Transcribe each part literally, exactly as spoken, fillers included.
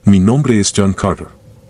Mi nombre es John Carter.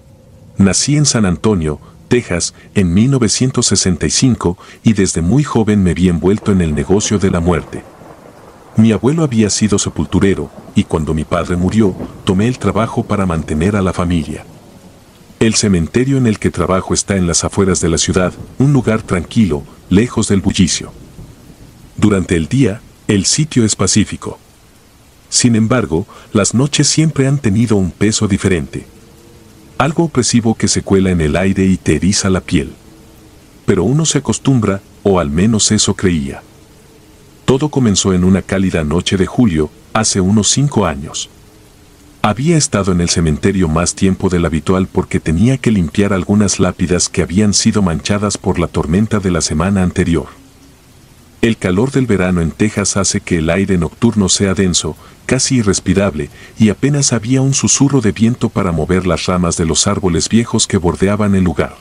Nací en San Antonio, Texas, en mil novecientos sesenta y cinco y desde muy joven me vi envuelto en el negocio de la muerte. Mi abuelo había sido sepulturero y cuando mi padre murió, tomé el trabajo para mantener a la familia. El cementerio en el que trabajo está en las afueras de la ciudad, un lugar tranquilo, lejos del bullicio. Durante el día, el sitio es pacífico. Sin embargo, las noches siempre han tenido un peso diferente. Algo opresivo que se cuela en el aire y te eriza la piel. Pero uno se acostumbra, o al menos eso creía. Todo comenzó en una cálida noche de julio, hace unos cinco años. Había estado en el cementerio más tiempo del habitual porque tenía que limpiar algunas lápidas que habían sido manchadas por la tormenta de la semana anterior. El calor del verano en Texas hace que el aire nocturno sea denso, casi irrespirable, y apenas había un susurro de viento para mover las ramas de los árboles viejos que bordeaban el lugar.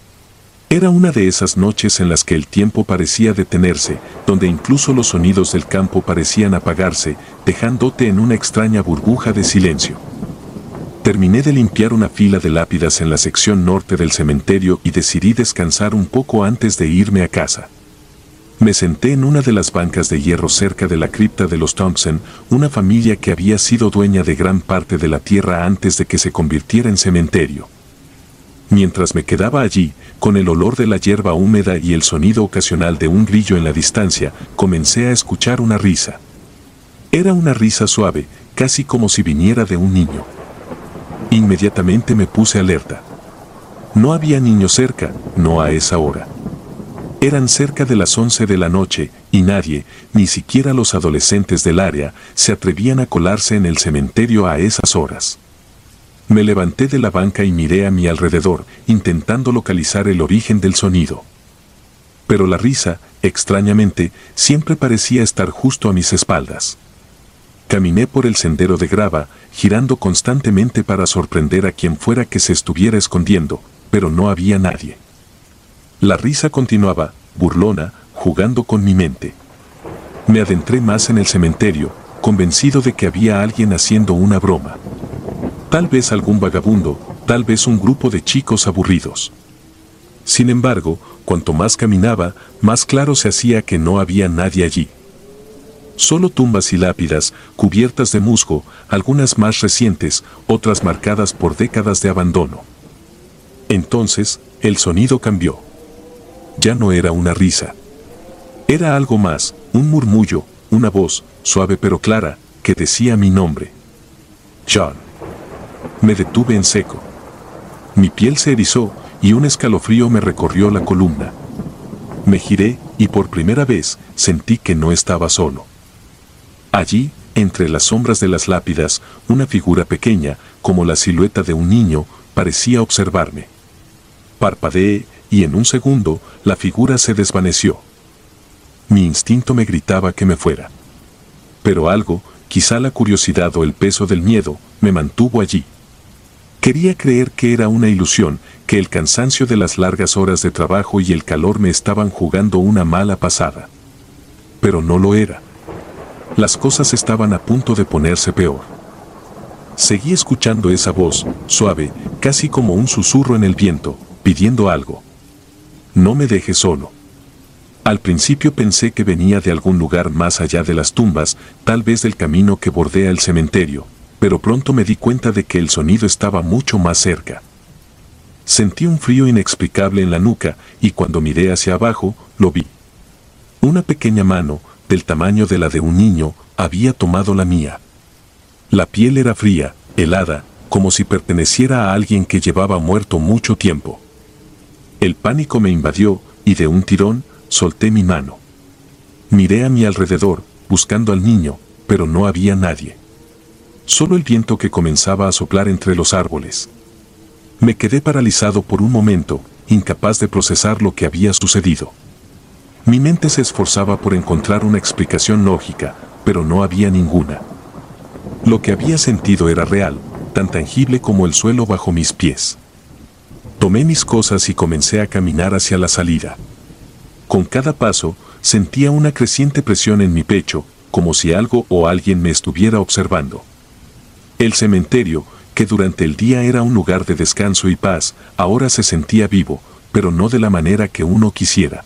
Era una de esas noches en las que el tiempo parecía detenerse, donde incluso los sonidos del campo parecían apagarse, dejándote en una extraña burbuja de silencio. Terminé de limpiar una fila de lápidas en la sección norte del cementerio y decidí descansar un poco antes de irme a casa. Me senté en una de las bancas de hierro cerca de la cripta de los Thompson, una familia que había sido dueña de gran parte de la tierra antes de que se convirtiera en cementerio. Mientras me quedaba allí, con el olor de la hierba húmeda y el sonido ocasional de un grillo en la distancia, comencé a escuchar una risa. Era una risa suave, casi como si viniera de un niño. Inmediatamente me puse alerta. No había niños cerca, no a esa hora. Eran cerca de las once de la noche, y nadie, ni siquiera los adolescentes del área, se atrevían a colarse en el cementerio a esas horas. Me levanté de la banca y miré a mi alrededor, intentando localizar el origen del sonido. Pero la risa, extrañamente, siempre parecía estar justo a mis espaldas. Caminé por el sendero de grava, girando constantemente para sorprender a quien fuera que se estuviera escondiendo, pero no había nadie. La risa continuaba, burlona, jugando con mi mente. Me adentré más en el cementerio, convencido de que había alguien haciendo una broma. Tal vez algún vagabundo, tal vez un grupo de chicos aburridos. Sin embargo, cuanto más caminaba, más claro se hacía que no había nadie allí. Solo tumbas y lápidas, cubiertas de musgo, algunas más recientes, otras marcadas por décadas de abandono. Entonces, el sonido cambió. Ya no era una risa. Era algo más, un murmullo, una voz, suave pero clara, que decía mi nombre. John. Me detuve en seco. Mi piel se erizó y un escalofrío me recorrió la columna. Me giré y por primera vez sentí que no estaba solo. Allí, entre las sombras de las lápidas, una figura pequeña, como la silueta de un niño, parecía observarme. Parpadeé y en un segundo la figura se desvaneció. Mi instinto me gritaba que me fuera. Pero algo, quizá la curiosidad o el peso del miedo, me mantuvo allí. Quería creer que era una ilusión, que el cansancio de las largas horas de trabajo y el calor me estaban jugando una mala pasada. Pero no lo era. Las cosas estaban a punto de ponerse peor. Seguí escuchando esa voz, suave, casi como un susurro en el viento, pidiendo algo. No me dejes solo. Al principio pensé que venía de algún lugar más allá de las tumbas, tal vez del camino que bordea el cementerio, pero pronto me di cuenta de que el sonido estaba mucho más cerca. Sentí un frío inexplicable en la nuca y cuando miré hacia abajo, lo vi. Una pequeña mano, del tamaño de la de un niño, había tomado la mía. La piel era fría, helada, como si perteneciera a alguien que llevaba muerto mucho tiempo. El pánico me invadió y de un tirón, solté mi mano. Miré a mi alrededor, buscando al niño, pero no había nadie. Solo el viento que comenzaba a soplar entre los árboles. Me quedé paralizado por un momento, incapaz de procesar lo que había sucedido. Mi mente se esforzaba por encontrar una explicación lógica, pero no había ninguna. Lo que había sentido era real, tan tangible como el suelo bajo mis pies. Tomé mis cosas y comencé a caminar hacia la salida. Con cada paso, sentía una creciente presión en mi pecho, como si algo o alguien me estuviera observando. El cementerio, que durante el día era un lugar de descanso y paz, ahora se sentía vivo, pero no de la manera que uno quisiera.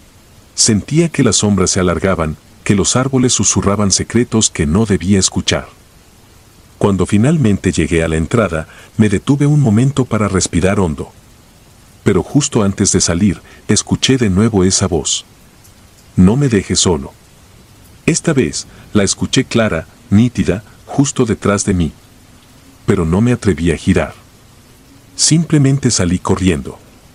Sentía que las sombras se alargaban, que los árboles susurraban secretos que no debía escuchar. Cuando finalmente llegué a la entrada, me detuve un momento para respirar hondo. Pero justo antes de salir, escuché de nuevo esa voz. No me dejes solo. Esta vez, la escuché clara, nítida, justo detrás de mí. Pero no me atreví a girar. Simplemente salí corriendo.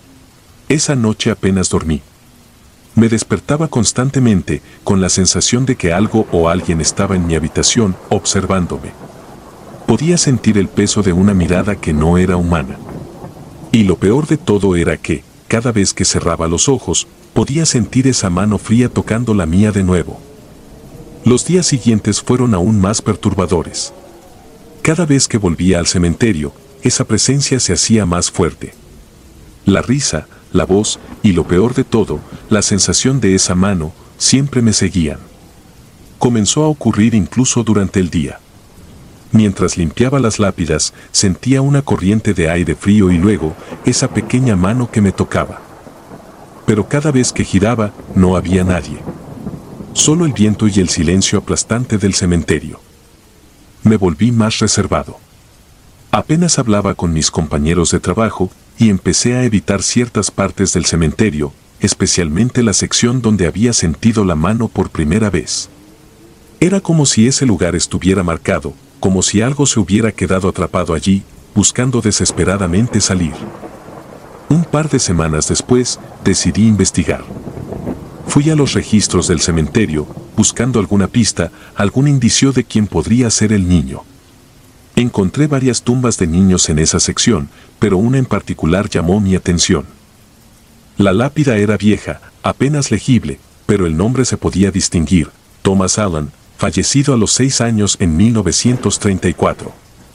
Esa noche apenas dormí. Me despertaba constantemente, con la sensación de que algo o alguien estaba en mi habitación, observándome. Podía sentir el peso de una mirada que no era humana. Y lo peor de todo era que, cada vez que cerraba los ojos, podía sentir esa mano fría tocando la mía de nuevo. Los días siguientes fueron aún más perturbadores. Cada vez que volvía al cementerio, esa presencia se hacía más fuerte. La risa, la voz, y lo peor de todo, la sensación de esa mano, siempre me seguían. Comenzó a ocurrir incluso durante el día. Mientras limpiaba las lápidas, sentía una corriente de aire frío y luego, esa pequeña mano que me tocaba. Pero cada vez que giraba, no había nadie. Solo el viento y el silencio aplastante del cementerio. Me volví más reservado. Apenas hablaba con mis compañeros de trabajo y empecé a evitar ciertas partes del cementerio, especialmente la sección donde había sentido la mano por primera vez. Era como si ese lugar estuviera marcado, como si algo se hubiera quedado atrapado allí, buscando desesperadamente salir. Un par de semanas después, decidí investigar. Fui a los registros del cementerio, buscando alguna pista, algún indicio de quién podría ser el niño. Encontré varias tumbas de niños en esa sección, pero una en particular llamó mi atención. La lápida era vieja, apenas legible, pero el nombre se podía distinguir: Thomas Allen, fallecido a los seis años en mil novecientos treinta y cuatro.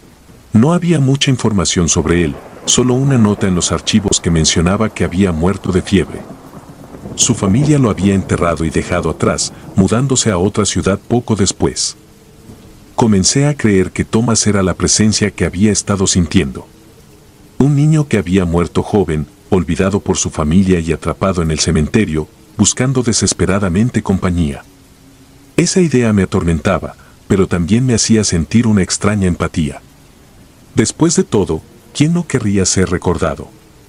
No había mucha información sobre él, solo una nota en los archivos que mencionaba que había muerto de fiebre. Su familia lo había enterrado y dejado atrás, mudándose a otra ciudad poco después. Comencé a creer que Thomas era la presencia que había estado sintiendo. Un niño que había muerto joven, olvidado por su familia y atrapado en el cementerio, buscando desesperadamente compañía. Esa idea me atormentaba, pero también me hacía sentir una extraña empatía. Después de todo, ¿quién no querría ser recordado?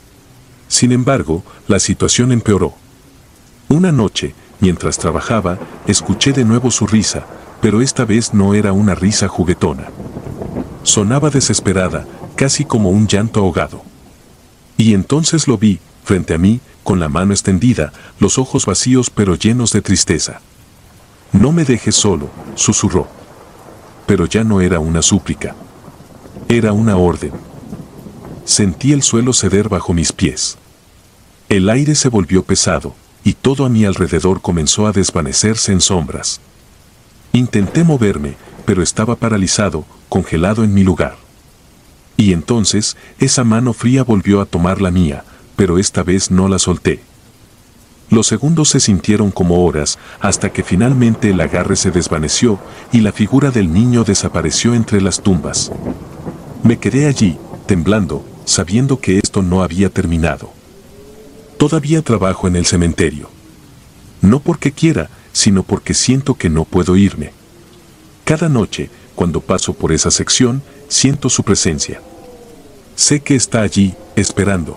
Sin embargo, la situación empeoró. Una noche, mientras trabajaba, escuché de nuevo su risa, pero esta vez no era una risa juguetona. Sonaba desesperada, casi como un llanto ahogado. Y entonces lo vi, frente a mí, con la mano extendida, los ojos vacíos pero llenos de tristeza. «No me dejes solo», susurró. Pero ya no era una súplica. Era una orden. Sentí el suelo ceder bajo mis pies. El aire se volvió pesado, y todo a mi alrededor comenzó a desvanecerse en sombras. Intenté moverme, pero estaba paralizado, congelado en mi lugar. Y entonces, esa mano fría volvió a tomar la mía, pero esta vez no la solté. Los segundos se sintieron como horas, hasta que finalmente el agarre se desvaneció, y la figura del niño desapareció entre las tumbas. Me quedé allí, temblando, sabiendo que esto no había terminado. Todavía trabajo en el cementerio. No porque quiera, sino porque siento que no puedo irme. Cada noche, cuando paso por esa sección, siento su presencia. Sé que está allí, esperando.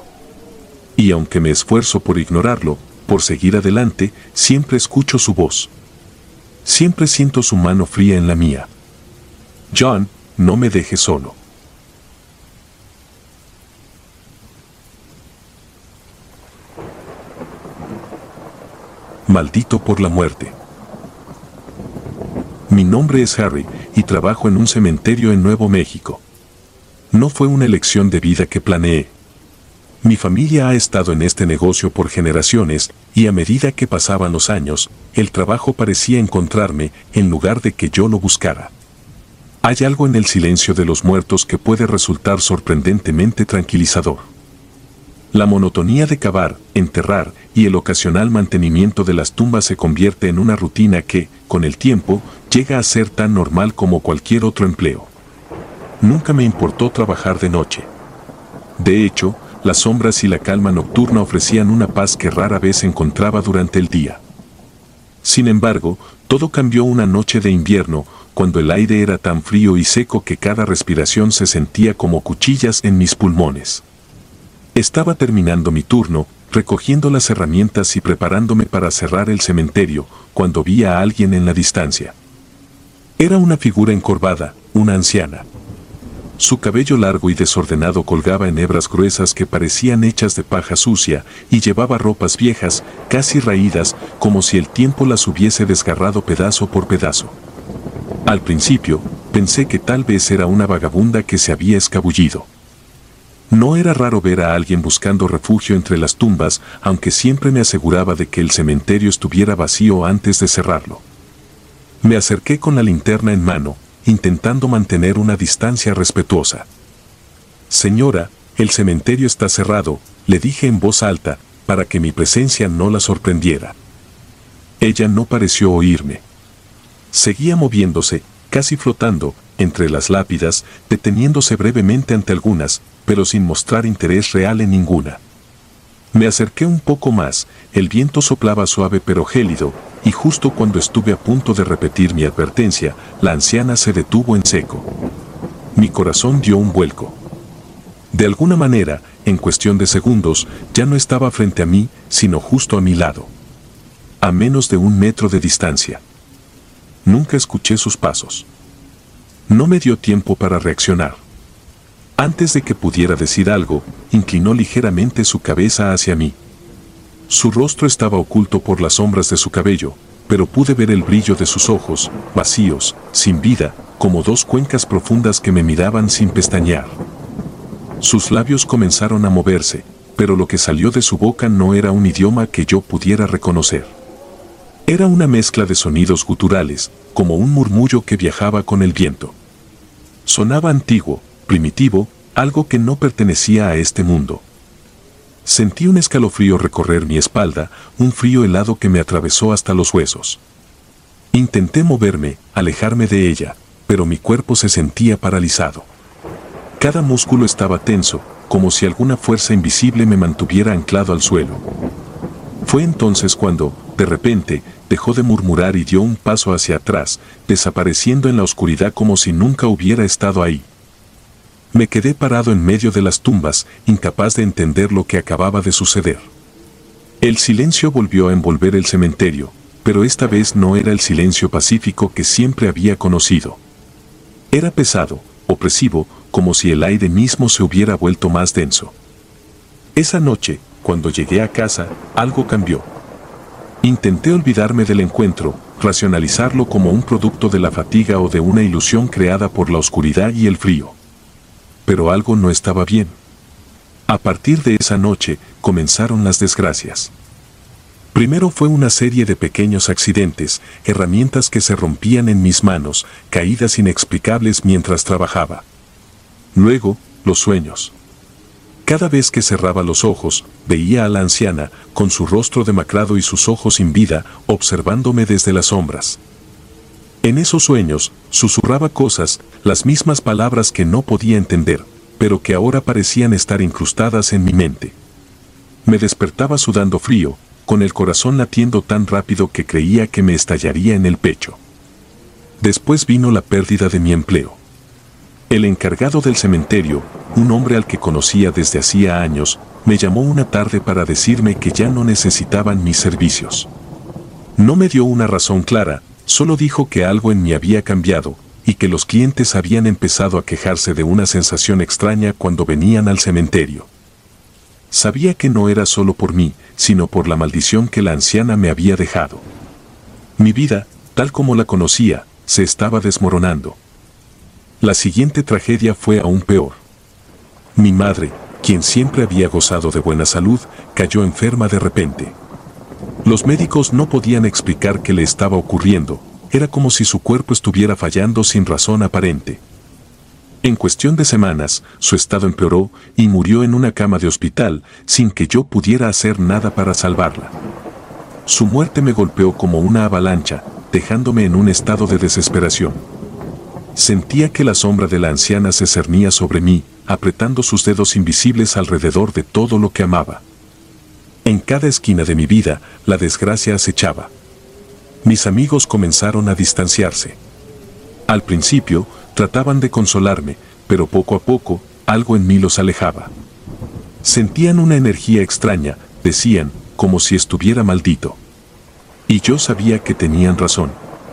Y aunque me esfuerzo por ignorarlo, por seguir adelante, siempre escucho su voz. Siempre siento su mano fría en la mía. John, no me dejes solo. Maldito por la muerte. Mi nombre es Harry, y trabajo en un cementerio en Nuevo México. No fue una elección de vida que planeé. Mi familia ha estado en este negocio por generaciones, y a medida que pasaban los años, el trabajo parecía encontrarme, en lugar de que yo lo buscara. Hay algo en el silencio de los muertos que puede resultar sorprendentemente tranquilizador. La monotonía de cavar, enterrar y el ocasional mantenimiento de las tumbas se convierte en una rutina que, con el tiempo, llega a ser tan normal como cualquier otro empleo. nunca me importó trabajar de noche. De hecho, las sombras y la calma nocturna ofrecían una paz que rara vez encontraba durante el día. Sin embargo, todo cambió una noche de invierno, cuando el aire era tan frío y seco que cada respiración se sentía como cuchillas en mis pulmones. Estaba terminando mi turno, recogiendo las herramientas y preparándome para cerrar el cementerio, cuando vi a alguien en la distancia. Era una figura encorvada, una anciana. Su cabello largo y desordenado colgaba en hebras gruesas que parecían hechas de paja sucia, y llevaba ropas viejas, casi raídas, como si el tiempo las hubiese desgarrado pedazo por pedazo. Al principio, pensé que tal vez era una vagabunda que se había escabullido. No era raro ver a alguien buscando refugio entre las tumbas, aunque siempre me aseguraba de que el cementerio estuviera vacío antes de cerrarlo. Me acerqué con la linterna en mano, intentando mantener una distancia respetuosa. «Señora, el cementerio está cerrado», le dije en voz alta, para que mi presencia no la sorprendiera. Ella no pareció oírme. Seguía moviéndose, casi flotando, entre las lápidas, deteniéndose brevemente ante algunas, pero sin mostrar interés real en ninguna. Me acerqué un poco más, el viento soplaba suave pero gélido, y justo cuando estuve a punto de repetir mi advertencia, la anciana se detuvo en seco. Mi corazón dio un vuelco. De alguna manera, en cuestión de segundos, ya no estaba frente a mí, sino justo a mi lado. A menos de un metro de distancia. Nunca escuché sus pasos. No me dio tiempo para reaccionar. Antes de que pudiera decir algo, inclinó ligeramente su cabeza hacia mí. Su rostro estaba oculto por las sombras de su cabello, pero pude ver el brillo de sus ojos, vacíos, sin vida, como dos cuencas profundas que me miraban sin pestañear. Sus labios comenzaron a moverse, pero lo que salió de su boca no era un idioma que yo pudiera reconocer. Era una mezcla de sonidos guturales, como un murmullo que viajaba con el viento. Sonaba antiguo, primitivo, algo que no pertenecía a este mundo. Sentí un escalofrío recorrer mi espalda, un frío helado que me atravesó hasta los huesos. Intenté moverme, alejarme de ella, pero mi cuerpo se sentía paralizado. Cada músculo estaba tenso, como si alguna fuerza invisible me mantuviera anclado al suelo. Fue entonces cuando, de repente, dejó de murmurar y dio un paso hacia atrás, desapareciendo en la oscuridad como si nunca hubiera estado ahí. Me quedé parado en medio de las tumbas, incapaz de entender lo que acababa de suceder. El silencio volvió a envolver el cementerio, pero esta vez no era el silencio pacífico que siempre había conocido. Era pesado, opresivo, como si el aire mismo se hubiera vuelto más denso. Esa noche, cuando llegué a casa, algo cambió. Intenté olvidarme del encuentro, racionalizarlo como un producto de la fatiga o de una ilusión creada por la oscuridad y el frío. Pero algo no estaba bien. A partir de esa noche, comenzaron las desgracias. Primero fue una serie de pequeños accidentes, herramientas que se rompían en mis manos, caídas inexplicables mientras trabajaba. Luego, los sueños. Cada vez que cerraba los ojos, veía a la anciana, con su rostro demacrado y sus ojos sin vida, observándome desde las sombras. En esos sueños, susurraba cosas, las mismas palabras que no podía entender, pero que ahora parecían estar incrustadas en mi mente. Me despertaba sudando frío, con el corazón latiendo tan rápido que creía que me estallaría en el pecho. Después vino la pérdida de mi empleo. El encargado del cementerio, un hombre al que conocía desde hacía años, me llamó una tarde para decirme que ya no necesitaban mis servicios. No me dio una razón clara, solo dijo que algo en mí había cambiado, y que los clientes habían empezado a quejarse de una sensación extraña cuando venían al cementerio. Sabía que no era solo por mí, sino por la maldición que la anciana me había dejado. Mi vida, tal como la conocía, se estaba desmoronando. La siguiente tragedia fue aún peor. Mi madre, quien siempre había gozado de buena salud, cayó enferma de repente. Los médicos no podían explicar qué le estaba ocurriendo, era como si su cuerpo estuviera fallando sin razón aparente. En cuestión de semanas, su estado empeoró y murió en una cama de hospital, sin que yo pudiera hacer nada para salvarla. Su muerte me golpeó como una avalancha, dejándome en un estado de desesperación. Sentía que la sombra de la anciana se cernía sobre mí, apretando sus dedos invisibles alrededor de todo lo que amaba. En cada esquina de mi vida, la desgracia acechaba. Mis amigos comenzaron a distanciarse. Al principio, trataban de consolarme, pero poco a poco, algo en mí los alejaba. Sentían una energía extraña, decían, como si estuviera maldito. Y yo sabía que tenían razón.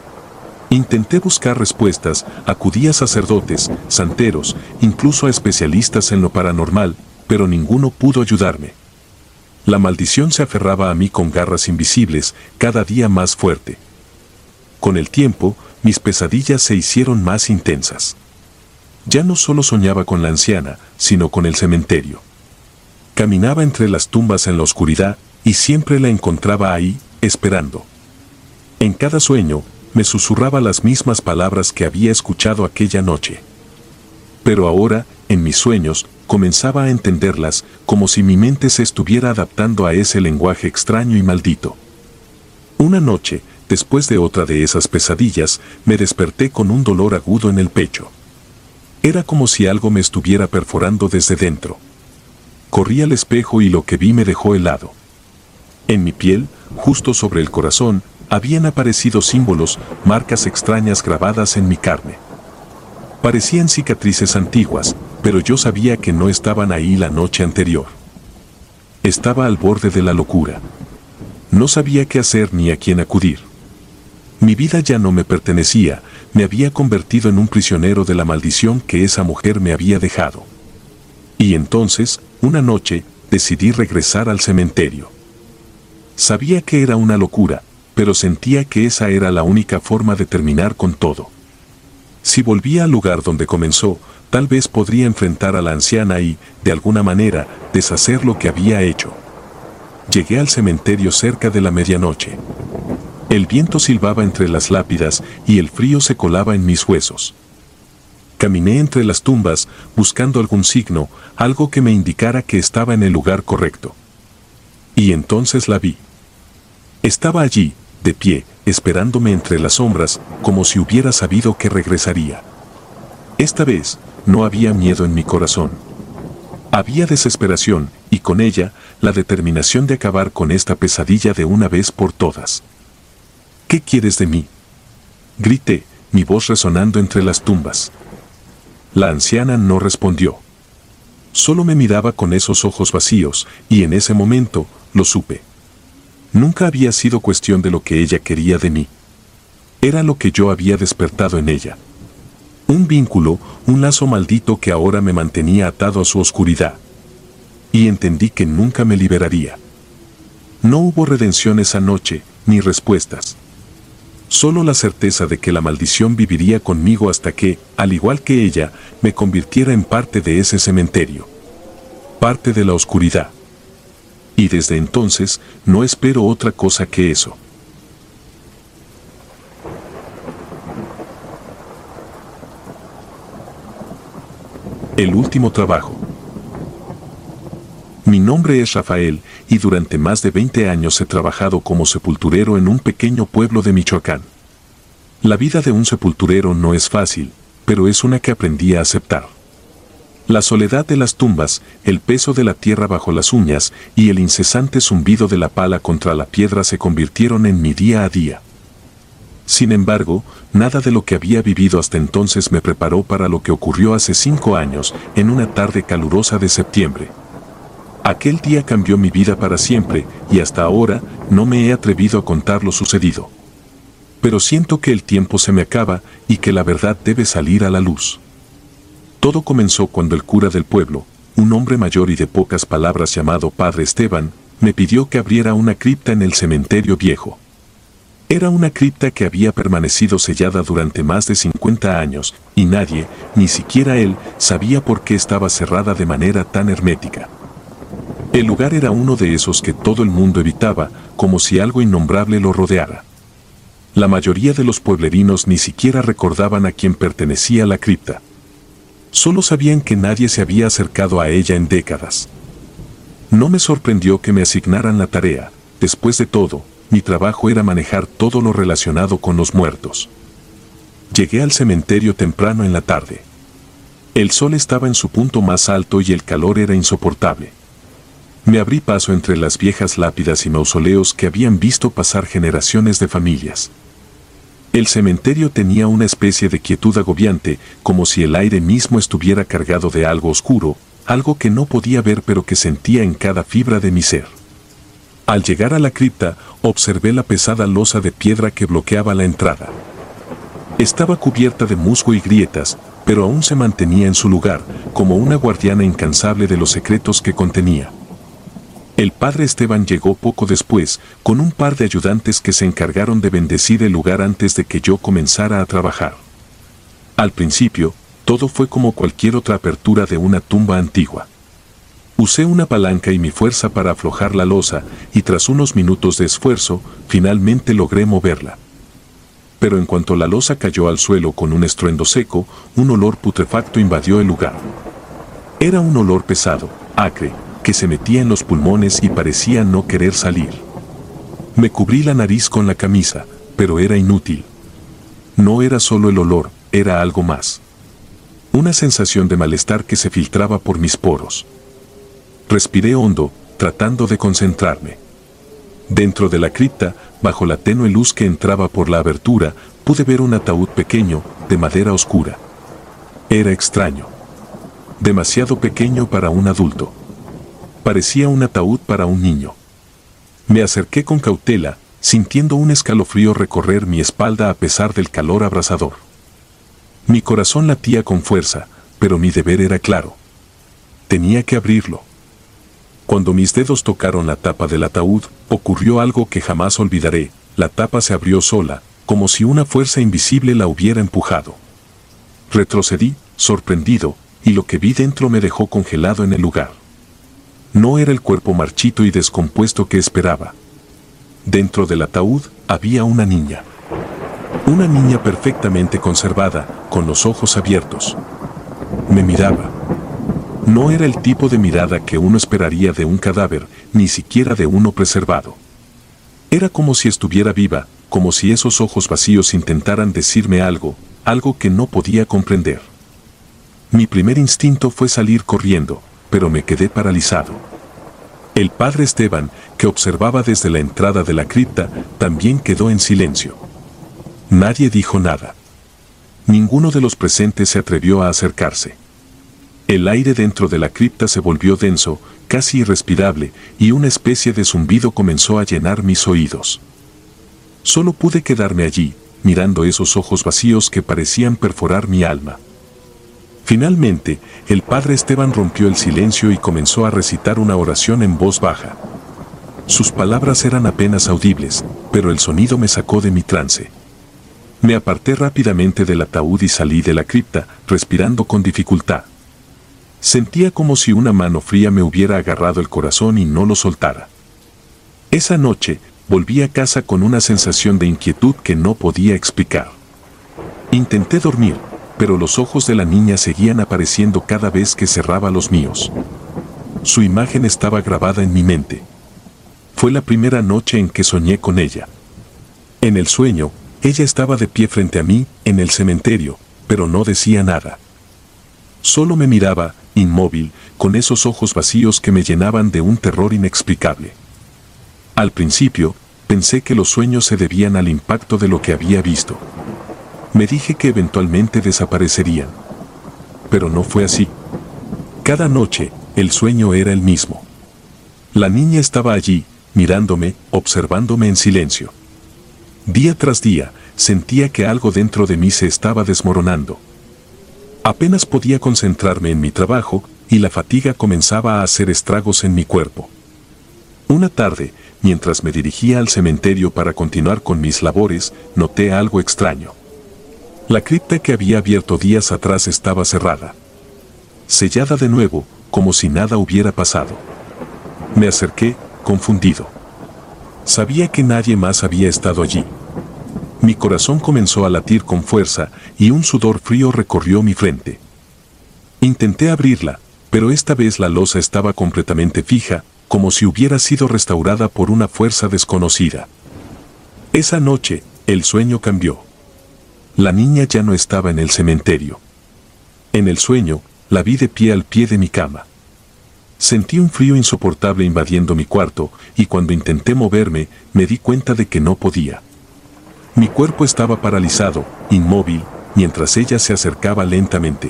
Intenté buscar respuestas, acudí a sacerdotes, santeros, incluso a especialistas en lo paranormal, pero ninguno pudo ayudarme. La maldición se aferraba a mí con garras invisibles, cada día más fuerte. Con el tiempo, mis pesadillas se hicieron más intensas. Ya no solo soñaba con la anciana, sino con el cementerio. Caminaba entre las tumbas en la oscuridad, y siempre la encontraba ahí, esperando. En cada sueño, me susurraba las mismas palabras que había escuchado aquella noche. Pero ahora, en mis sueños, comenzaba a entenderlas, como si mi mente se estuviera adaptando a ese lenguaje extraño y maldito. Una noche, después de otra de esas pesadillas, me desperté con un dolor agudo en el pecho. Era como si algo me estuviera perforando desde dentro. Corrí al espejo y lo que vi me dejó helado. En mi piel, justo sobre el corazón, habían aparecido símbolos, marcas extrañas grabadas en mi carne. Parecían cicatrices antiguas, pero yo sabía que no estaban ahí la noche anterior. Estaba al borde de la locura. No sabía qué hacer ni a quién acudir. Mi vida ya no me pertenecía, me había convertido en un prisionero de la maldición que esa mujer me había dejado. Y entonces, una noche, decidí regresar al cementerio. Sabía que era una locura, pero sentía que esa era la única forma de terminar con todo. Si volvía al lugar donde comenzó, tal vez podría enfrentar a la anciana y, de alguna manera, deshacer lo que había hecho. Llegué al cementerio cerca de la medianoche. El viento silbaba entre las lápidas y el frío se colaba en mis huesos. Caminé entre las tumbas, buscando algún signo, algo que me indicara que estaba en el lugar correcto. Y entonces la vi. Estaba allí, de pie, esperándome entre las sombras, como si hubiera sabido que regresaría. Esta vez, no había miedo en mi corazón. Había desesperación, y con ella, la determinación de acabar con esta pesadilla de una vez por todas. ¿Qué quieres de mí?, grité, mi voz resonando entre las tumbas. La anciana no respondió. Solo me miraba con esos ojos vacíos, y en ese momento, lo supe. Nunca había sido cuestión de lo que ella quería de mí. Era lo que yo había despertado en ella. Un vínculo, un lazo maldito que ahora me mantenía atado a su oscuridad. Y entendí que nunca me liberaría. No hubo redención esa noche, ni respuestas. Solo la certeza de que la maldición viviría conmigo hasta que, al igual que ella, me convirtiera en parte de ese cementerio. Parte de la oscuridad. Y desde entonces, no espero otra cosa que eso. El último trabajo. Mi nombre es Rafael, y durante más de veinte años he trabajado como sepulturero en un pequeño pueblo de Michoacán. La vida de un sepulturero no es fácil, pero es una que aprendí a aceptar. La soledad de las tumbas, el peso de la tierra bajo las uñas y el incesante zumbido de la pala contra la piedra se convirtieron en mi día a día. Sin embargo, nada de lo que había vivido hasta entonces me preparó para lo que ocurrió hace cinco años, en una tarde calurosa de septiembre. Aquel día cambió mi vida para siempre, y hasta ahora no me he atrevido a contar lo sucedido. Pero siento que el tiempo se me acaba y que la verdad debe salir a la luz. Todo comenzó cuando el cura del pueblo, un hombre mayor y de pocas palabras llamado Padre Esteban, me pidió que abriera una cripta en el cementerio viejo. Era una cripta que había permanecido sellada durante más de cincuenta años, y nadie, ni siquiera él, sabía por qué estaba cerrada de manera tan hermética. El lugar era uno de esos que todo el mundo evitaba, como si algo innombrable lo rodeara. La mayoría de los pueblerinos ni siquiera recordaban a quién pertenecía la cripta. Solo sabían que nadie se había acercado a ella en décadas. No me sorprendió que me asignaran la tarea. Después de todo, mi trabajo era manejar todo lo relacionado con los muertos. Llegué al cementerio temprano en la tarde. El sol estaba en su punto más alto y el calor era insoportable. Me abrí paso entre las viejas lápidas y mausoleos que habían visto pasar generaciones de familias. El cementerio tenía una especie de quietud agobiante, como si el aire mismo estuviera cargado de algo oscuro, algo que no podía ver pero que sentía en cada fibra de mi ser. Al llegar a la cripta, observé la pesada losa de piedra que bloqueaba la entrada. Estaba cubierta de musgo y grietas, pero aún se mantenía en su lugar, como una guardiana incansable de los secretos que contenía. El padre Esteban llegó poco después, con un par de ayudantes que se encargaron de bendecir el lugar antes de que yo comenzara a trabajar. Al principio, todo fue como cualquier otra apertura de una tumba antigua. Usé una palanca y mi fuerza para aflojar la losa, y tras unos minutos de esfuerzo, finalmente logré moverla. Pero en cuanto la losa cayó al suelo con un estruendo seco, un olor putrefacto invadió el lugar. Era un olor pesado, acre, que se metía en los pulmones y parecía no querer salir. Me cubrí la nariz con la camisa, pero era inútil. No era solo el olor, era algo más. Una sensación de malestar que se filtraba por mis poros. Respiré hondo, tratando de concentrarme. Dentro de la cripta, bajo la tenue luz que entraba por la abertura, pude ver un ataúd pequeño, de madera oscura. Era extraño. Demasiado pequeño para un adulto. Parecía un ataúd para un niño. Me acerqué con cautela, sintiendo un escalofrío recorrer mi espalda a pesar del calor abrasador. Mi corazón latía con fuerza, pero mi deber era claro. Tenía que abrirlo. Cuando mis dedos tocaron la tapa del ataúd, ocurrió algo que jamás olvidaré. La tapa se abrió sola, como si una fuerza invisible la hubiera empujado. Retrocedí, sorprendido, y lo que vi dentro me dejó congelado en el lugar. No era el cuerpo marchito y descompuesto que esperaba. Dentro del ataúd había una niña. Una niña perfectamente conservada, con los ojos abiertos. Me miraba. No era el tipo de mirada que uno esperaría de un cadáver, ni siquiera de uno preservado. Era como si estuviera viva, como si esos ojos vacíos intentaran decirme algo, algo que no podía comprender. Mi primer instinto fue salir corriendo, pero me quedé paralizado. El padre Esteban, que observaba desde la entrada de la cripta, también quedó en silencio. Nadie dijo nada. Ninguno de los presentes se atrevió a acercarse. El aire dentro de la cripta se volvió denso, casi irrespirable, y una especie de zumbido comenzó a llenar mis oídos. Solo pude quedarme allí, mirando esos ojos vacíos que parecían perforar mi alma. Finalmente, el padre Esteban rompió el silencio y comenzó a recitar una oración en voz baja. Sus palabras eran apenas audibles, pero el sonido me sacó de mi trance. Me aparté rápidamente del ataúd y salí de la cripta, respirando con dificultad. Sentía como si una mano fría me hubiera agarrado el corazón y no lo soltara. Esa noche, volví a casa con una sensación de inquietud que no podía explicar. Intenté dormir, pero los ojos de la niña seguían apareciendo cada vez que cerraba los míos. Su imagen estaba grabada en mi mente. Fue la primera noche en que soñé con ella. En el sueño, ella estaba de pie frente a mí, en el cementerio, pero no decía nada. Solo me miraba, inmóvil, con esos ojos vacíos que me llenaban de un terror inexplicable. Al principio, pensé que los sueños se debían al impacto de lo que había visto. Me dije que eventualmente desaparecerían. Pero no fue así. Cada noche, el sueño era el mismo. La niña estaba allí, mirándome, observándome en silencio. Día tras día, sentía que algo dentro de mí se estaba desmoronando. Apenas podía concentrarme en mi trabajo, y la fatiga comenzaba a hacer estragos en mi cuerpo. Una tarde, mientras me dirigía al cementerio para continuar con mis labores, noté algo extraño. La cripta que había abierto días atrás estaba cerrada. Sellada de nuevo, como si nada hubiera pasado. Me acerqué, confundido. Sabía que nadie más había estado allí. Mi corazón comenzó a latir con fuerza y un sudor frío recorrió mi frente. Intenté abrirla, pero esta vez la losa estaba completamente fija, como si hubiera sido restaurada por una fuerza desconocida. Esa noche, el sueño cambió. La niña ya no estaba en el cementerio. En el sueño, la vi de pie al pie de mi cama. Sentí un frío insoportable invadiendo mi cuarto, y cuando intenté moverme, me di cuenta de que no podía. Mi cuerpo estaba paralizado, inmóvil, mientras ella se acercaba lentamente.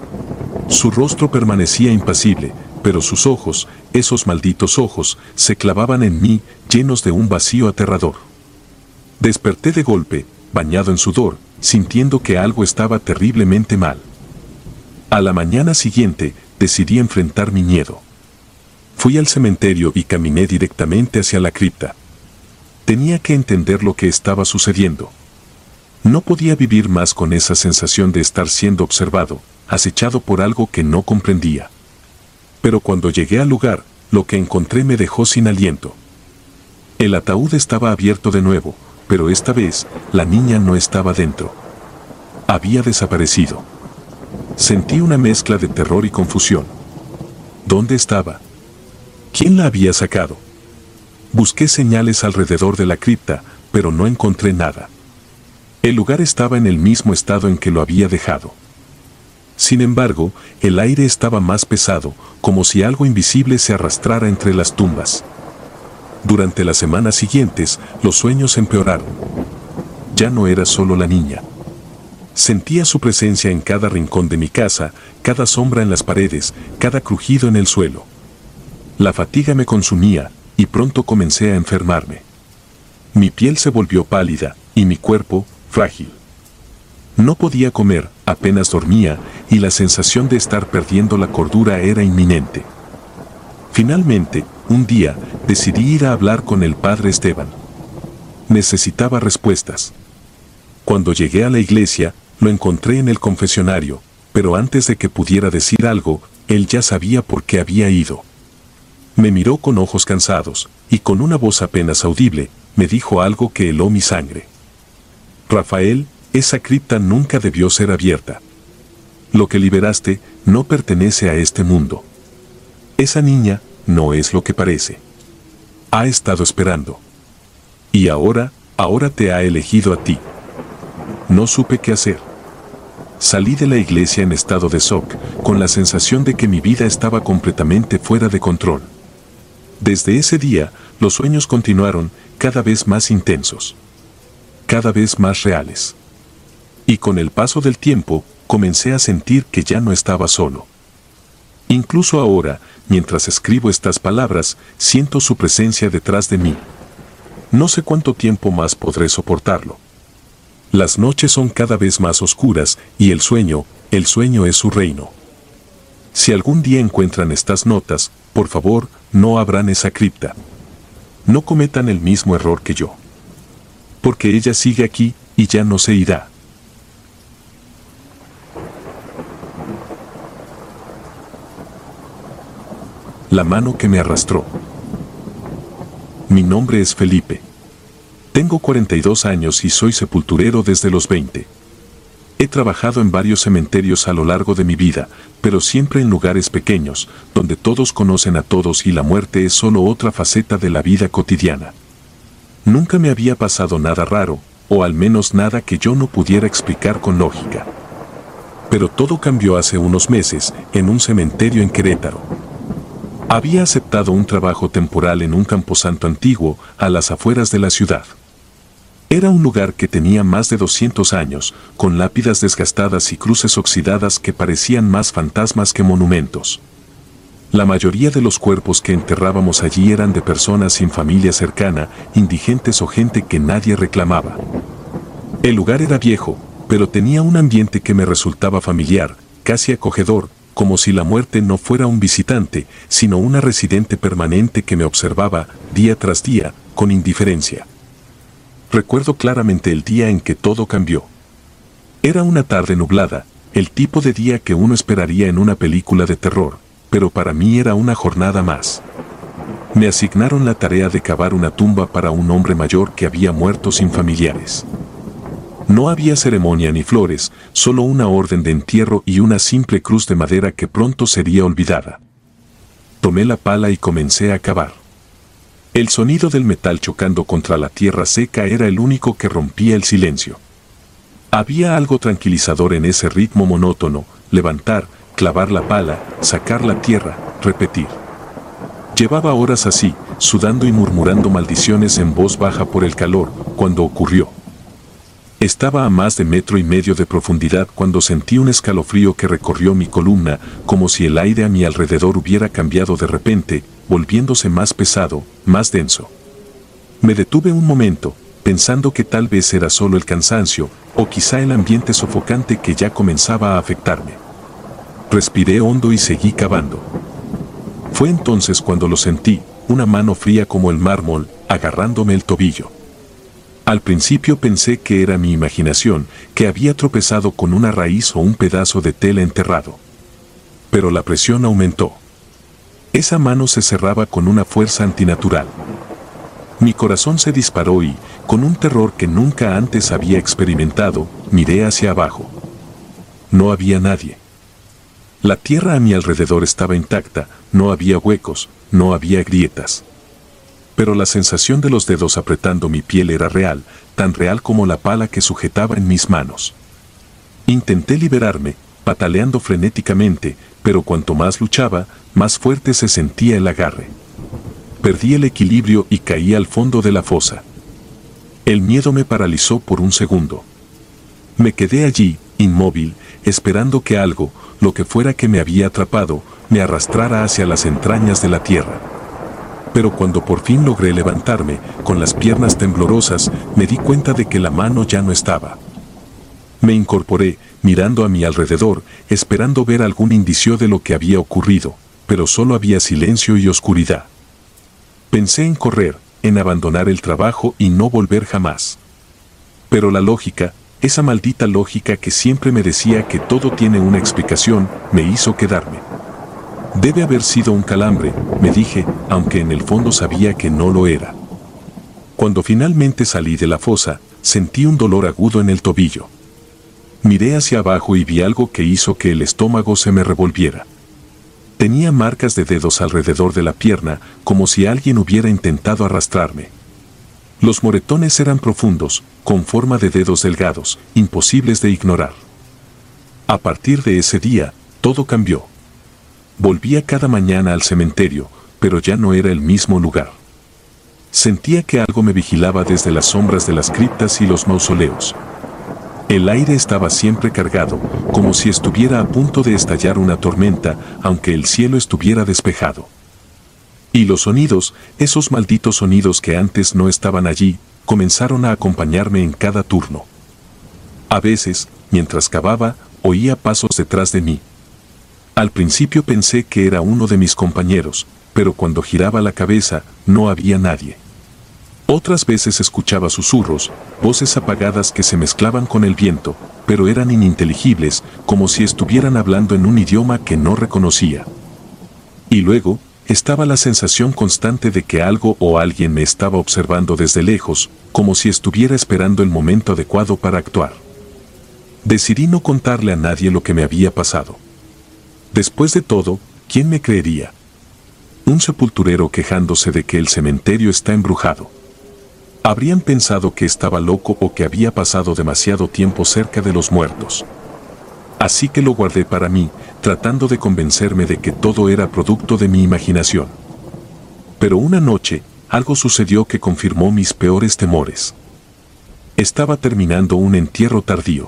Su rostro permanecía impasible, pero sus ojos, esos malditos ojos, se clavaban en mí, llenos de un vacío aterrador. Desperté de golpe, bañado en sudor, sintiendo que algo estaba terriblemente mal. A la mañana siguiente, decidí enfrentar mi miedo. Fui al cementerio y caminé directamente hacia la cripta. Tenía que entender lo que estaba sucediendo. No podía vivir más con esa sensación de estar siendo observado, acechado por algo que no comprendía. Pero cuando llegué al lugar, lo que encontré me dejó sin aliento. El ataúd estaba abierto de nuevo, pero esta vez, la niña no estaba dentro. Había desaparecido. Sentí una mezcla de terror y confusión. ¿Dónde estaba? ¿Quién la había sacado? Busqué señales alrededor de la cripta, pero no encontré nada. El lugar estaba en el mismo estado en que lo había dejado. Sin embargo, el aire estaba más pesado, como si algo invisible se arrastrara entre las tumbas. Durante las semanas siguientes, los sueños empeoraron. Ya no era solo la niña. Sentía su presencia en cada rincón de mi casa, cada sombra en las paredes, cada crujido en el suelo. La fatiga me consumía, y pronto comencé a enfermarme. Mi piel se volvió pálida, y mi cuerpo, frágil. No podía comer, apenas dormía, y la sensación de estar perdiendo la cordura era inminente. Finalmente, un día, decidí ir a hablar con el padre Esteban. Necesitaba respuestas. Cuando llegué a la iglesia, lo encontré en el confesionario, pero antes de que pudiera decir algo, él ya sabía por qué había ido. Me miró con ojos cansados, y con una voz apenas audible, me dijo algo que heló mi sangre. Rafael, esa cripta nunca debió ser abierta. Lo que liberaste no pertenece a este mundo. Esa niña no es lo que parece. Ha estado esperando. Y ahora, ahora te ha elegido a ti. No supe qué hacer. Salí de la iglesia en estado de shock, con la sensación de que mi vida estaba completamente fuera de control. Desde ese día, los sueños continuaron, cada vez más intensos. Cada vez más reales. Y con el paso del tiempo, comencé a sentir que ya no estaba solo. Incluso ahora, mientras escribo estas palabras, siento su presencia detrás de mí. No sé cuánto tiempo más podré soportarlo. Las noches son cada vez más oscuras, y el sueño, el sueño es su reino. Si algún día encuentran estas notas, por favor, no abran esa cripta. No cometan el mismo error que yo. Porque ella sigue aquí, y ya no se irá. La mano que me arrastró. Mi nombre es Felipe. Tengo cuarenta y dos años y soy sepulturero desde los veinte. He trabajado en varios cementerios a lo largo de mi vida, pero siempre en lugares pequeños, donde todos conocen a todos y la muerte es solo otra faceta de la vida cotidiana. Nunca me había pasado nada raro, o al menos nada que yo no pudiera explicar con lógica. Pero todo cambió hace unos meses, en un cementerio en Querétaro. Había aceptado un trabajo temporal en un camposanto antiguo, a las afueras de la ciudad. Era un lugar que tenía más de doscientos años, con lápidas desgastadas y cruces oxidadas que parecían más fantasmas que monumentos. La mayoría de los cuerpos que enterrábamos allí eran de personas sin familia cercana, indigentes o gente que nadie reclamaba. El lugar era viejo, pero tenía un ambiente que me resultaba familiar, casi acogedor, como si la muerte no fuera un visitante, sino una residente permanente que me observaba, día tras día, con indiferencia. Recuerdo claramente el día en que todo cambió. Era una tarde nublada, el tipo de día que uno esperaría en una película de terror, pero para mí era una jornada más. Me asignaron la tarea de cavar una tumba para un hombre mayor que había muerto sin familiares. No había ceremonia ni flores, solo una orden de entierro y una simple cruz de madera que pronto sería olvidada. Tomé la pala y comencé a cavar. El sonido del metal chocando contra la tierra seca era el único que rompía el silencio. Había algo tranquilizador en ese ritmo monótono: levantar, clavar la pala, sacar la tierra, repetir. Llevaba horas así, sudando y murmurando maldiciones en voz baja por el calor, cuando ocurrió. Estaba a más de metro y medio de profundidad cuando sentí un escalofrío que recorrió mi columna, como si el aire a mi alrededor hubiera cambiado de repente, volviéndose más pesado, más denso. Me detuve un momento, pensando que tal vez era solo el cansancio, o quizá el ambiente sofocante que ya comenzaba a afectarme. Respiré hondo y seguí cavando. Fue entonces cuando lo sentí, una mano fría como el mármol, agarrándome el tobillo. Al principio pensé que era mi imaginación, que había tropezado con una raíz o un pedazo de tela enterrado. Pero la presión aumentó. Esa mano se cerraba con una fuerza antinatural. Mi corazón se disparó y, con un terror que nunca antes había experimentado, miré hacia abajo. No había nadie. La tierra a mi alrededor estaba intacta, no había huecos, no había grietas. Pero la sensación de los dedos apretando mi piel era real, tan real como la pala que sujetaba en mis manos. Intenté liberarme, pataleando frenéticamente, pero cuanto más luchaba, más fuerte se sentía el agarre. Perdí el equilibrio y caí al fondo de la fosa. El miedo me paralizó por un segundo. Me quedé allí, inmóvil, esperando que algo, lo que fuera que me había atrapado, me arrastrara hacia las entrañas de la tierra. Pero cuando por fin logré levantarme, con las piernas temblorosas, me di cuenta de que la mano ya no estaba. Me incorporé, mirando a mi alrededor, esperando ver algún indicio de lo que había ocurrido, pero solo había silencio y oscuridad. Pensé en correr, en abandonar el trabajo y no volver jamás. Pero la lógica, esa maldita lógica que siempre me decía que todo tiene una explicación, me hizo quedarme. Debe haber sido un calambre, me dije, aunque en el fondo sabía que no lo era. Cuando finalmente salí de la fosa, sentí un dolor agudo en el tobillo. Miré hacia abajo y vi algo que hizo que el estómago se me revolviera. Tenía marcas de dedos alrededor de la pierna, como si alguien hubiera intentado arrastrarme. Los moretones eran profundos, con forma de dedos delgados, imposibles de ignorar. A partir de ese día, todo cambió. Volvía cada mañana al cementerio, pero ya no era el mismo lugar. Sentía que algo me vigilaba desde las sombras de las criptas y los mausoleos. El aire estaba siempre cargado, como si estuviera a punto de estallar una tormenta, aunque el cielo estuviera despejado. Y los sonidos, esos malditos sonidos que antes no estaban allí, comenzaron a acompañarme en cada turno. A veces, mientras cavaba, oía pasos detrás de mí. Al principio pensé que era uno de mis compañeros, pero cuando giraba la cabeza, no había nadie. Otras veces escuchaba susurros, voces apagadas que se mezclaban con el viento, pero eran ininteligibles, como si estuvieran hablando en un idioma que no reconocía. Y luego, estaba la sensación constante de que algo o alguien me estaba observando desde lejos, como si estuviera esperando el momento adecuado para actuar. Decidí no contarle a nadie lo que me había pasado. Después de todo, ¿quién me creería? Un sepulturero quejándose de que el cementerio está embrujado. Habrían pensado que estaba loco o que había pasado demasiado tiempo cerca de los muertos. Así que lo guardé para mí, tratando de convencerme de que todo era producto de mi imaginación. Pero una noche, algo sucedió que confirmó mis peores temores. Estaba terminando un entierro tardío.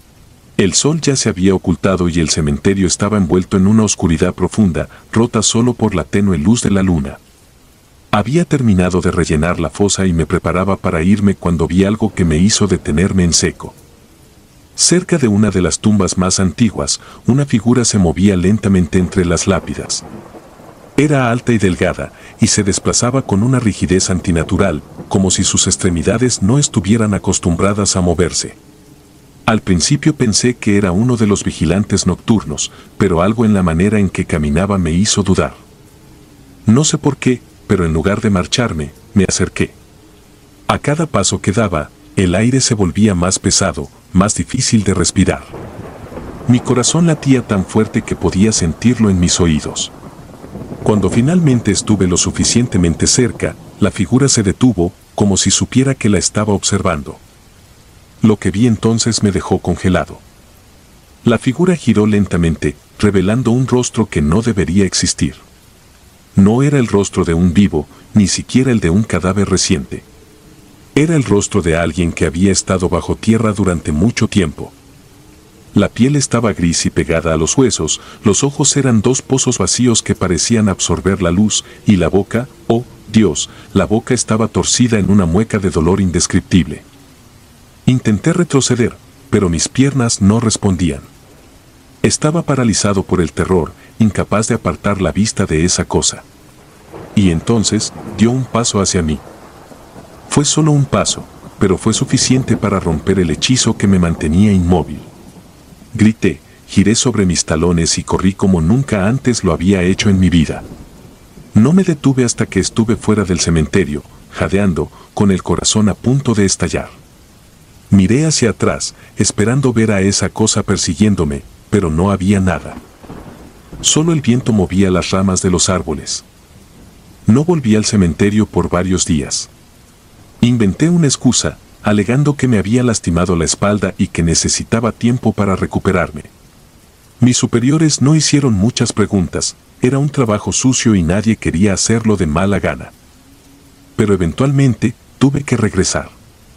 El sol ya se había ocultado y el cementerio estaba envuelto en una oscuridad profunda, rota solo por la tenue luz de la luna. Había terminado de rellenar la fosa y me preparaba para irme cuando vi algo que me hizo detenerme en seco. Cerca de una de las tumbas más antiguas, una figura se movía lentamente entre las lápidas. Era alta y delgada, y se desplazaba con una rigidez antinatural, como si sus extremidades no estuvieran acostumbradas a moverse. Al principio pensé que era uno de los vigilantes nocturnos, pero algo en la manera en que caminaba me hizo dudar. No sé por qué, pero en lugar de marcharme, me acerqué. A cada paso que daba, el aire se volvía más pesado, más difícil de respirar. Mi corazón latía tan fuerte que podía sentirlo en mis oídos. Cuando finalmente estuve lo suficientemente cerca, la figura se detuvo, como si supiera que la estaba observando. Lo que vi entonces me dejó congelado. La figura giró lentamente, revelando un rostro que no debería existir. No era el rostro de un vivo, ni siquiera el de un cadáver reciente. Era el rostro de alguien que había estado bajo tierra durante mucho tiempo. La piel estaba gris y pegada a los huesos, los ojos eran dos pozos vacíos que parecían absorber la luz, y la boca, oh, Dios, la boca estaba torcida en una mueca de dolor indescriptible. Intenté retroceder, pero mis piernas no respondían. Estaba paralizado por el terror, incapaz de apartar la vista de esa cosa. Y entonces, dio un paso hacia mí. Fue solo un paso, pero fue suficiente para romper el hechizo que me mantenía inmóvil. Grité, giré sobre mis talones y corrí como nunca antes lo había hecho en mi vida. No me detuve hasta que estuve fuera del cementerio, jadeando, con el corazón a punto de estallar. Miré hacia atrás, esperando ver a esa cosa persiguiéndome, pero no había nada. Solo el viento movía las ramas de los árboles. No volví al cementerio por varios días. Inventé una excusa, alegando que me había lastimado la espalda y que necesitaba tiempo para recuperarme. Mis superiores no hicieron muchas preguntas, era un trabajo sucio y nadie quería hacerlo de mala gana. Pero eventualmente, tuve que regresar.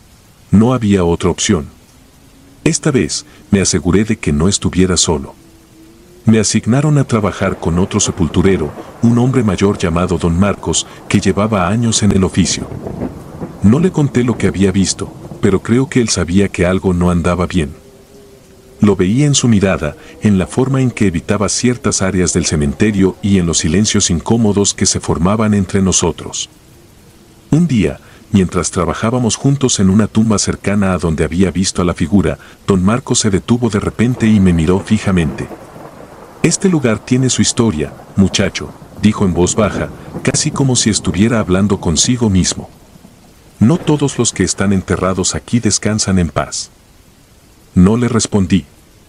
No había otra opción. Esta vez, me aseguré de que no estuviera solo. Me asignaron a trabajar con otro sepulturero, un hombre mayor llamado Don Marcos, que llevaba años en el oficio. No le conté lo que había visto, pero creo que él sabía que algo no andaba bien. Lo veía en su mirada, en la forma en que evitaba ciertas áreas del cementerio y en los silencios incómodos que se formaban entre nosotros. Un día, mientras trabajábamos juntos en una tumba cercana a donde había visto a la figura, Don Marcos se detuvo de repente y me miró fijamente. «Este lugar tiene su historia, muchacho», dijo en voz baja, casi como si estuviera hablando consigo mismo. «No todos los que están enterrados aquí descansan en paz». No le respondí.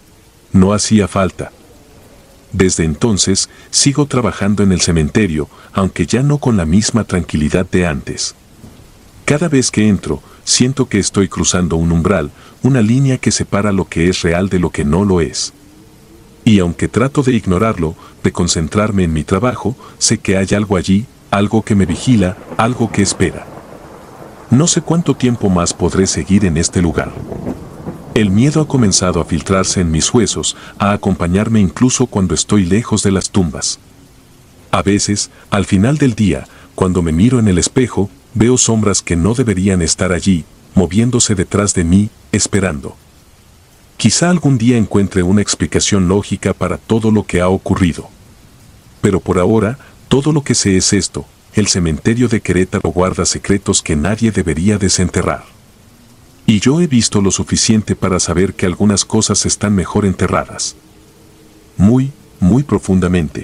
No hacía falta. Desde entonces, sigo trabajando en el cementerio, aunque ya no con la misma tranquilidad de antes. Cada vez que entro, siento que estoy cruzando un umbral, una línea que separa lo que es real de lo que no lo es. Y aunque trato de ignorarlo, de concentrarme en mi trabajo, sé que hay algo allí, algo que me vigila, algo que espera. No sé cuánto tiempo más podré seguir en este lugar. El miedo ha comenzado a filtrarse en mis huesos, a acompañarme incluso cuando estoy lejos de las tumbas. A veces, al final del día, cuando me miro en el espejo, veo sombras que no deberían estar allí, moviéndose detrás de mí, esperando. Quizá algún día encuentre una explicación lógica para todo lo que ha ocurrido. Pero por ahora, todo lo que sé es esto: el cementerio de Querétaro guarda secretos que nadie debería desenterrar. Y yo he visto lo suficiente para saber que algunas cosas están mejor enterradas. Muy, muy profundamente.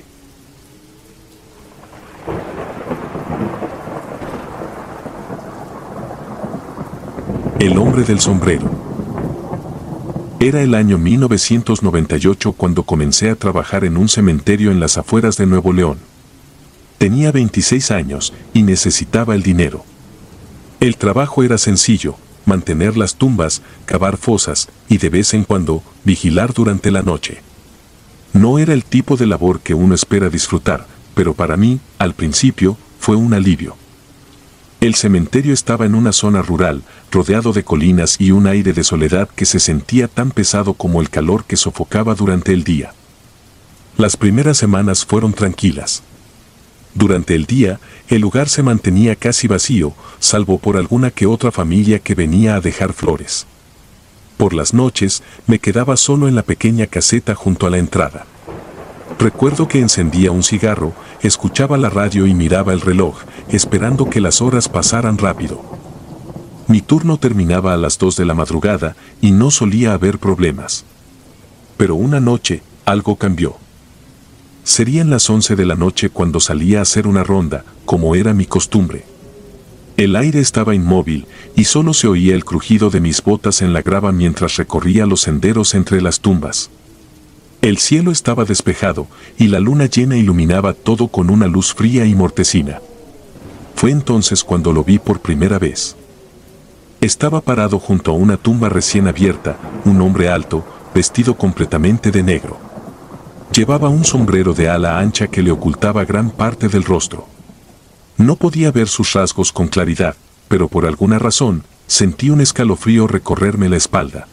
El hombre del sombrero. Era el año mil novecientos noventa y ocho cuando comencé a trabajar en un cementerio en las afueras de Nuevo León. Tenía veintiséis años y necesitaba el dinero. El trabajo era sencillo: mantener las tumbas, cavar fosas y de vez en cuando vigilar durante la noche. No era el tipo de labor que uno espera disfrutar, pero para mí, al principio, fue un alivio. El cementerio estaba en una zona rural, rodeado de colinas y un aire de soledad que se sentía tan pesado como el calor que sofocaba durante el día. Las primeras semanas fueron tranquilas. Durante el día, el lugar se mantenía casi vacío, salvo por alguna que otra familia que venía a dejar flores. Por las noches, me quedaba solo en la pequeña caseta junto a la entrada. Recuerdo que encendía un cigarro, escuchaba la radio y miraba el reloj, esperando que las horas pasaran rápido. Mi turno terminaba a las dos de la madrugada y no solía haber problemas. Pero una noche, algo cambió. Serían las once de la noche cuando salía a hacer una ronda, como era mi costumbre. El aire estaba inmóvil y solo se oía el crujido de mis botas en la grava mientras recorría los senderos entre las tumbas. El cielo estaba despejado y la luna llena iluminaba todo con una luz fría y mortecina. Fue entonces cuando lo vi por primera vez. Estaba parado junto a una tumba recién abierta, un hombre alto, vestido completamente de negro. Llevaba un sombrero de ala ancha que le ocultaba gran parte del rostro. No podía ver sus rasgos con claridad, pero por alguna razón, sentí un escalofrío recorrerme la espalda.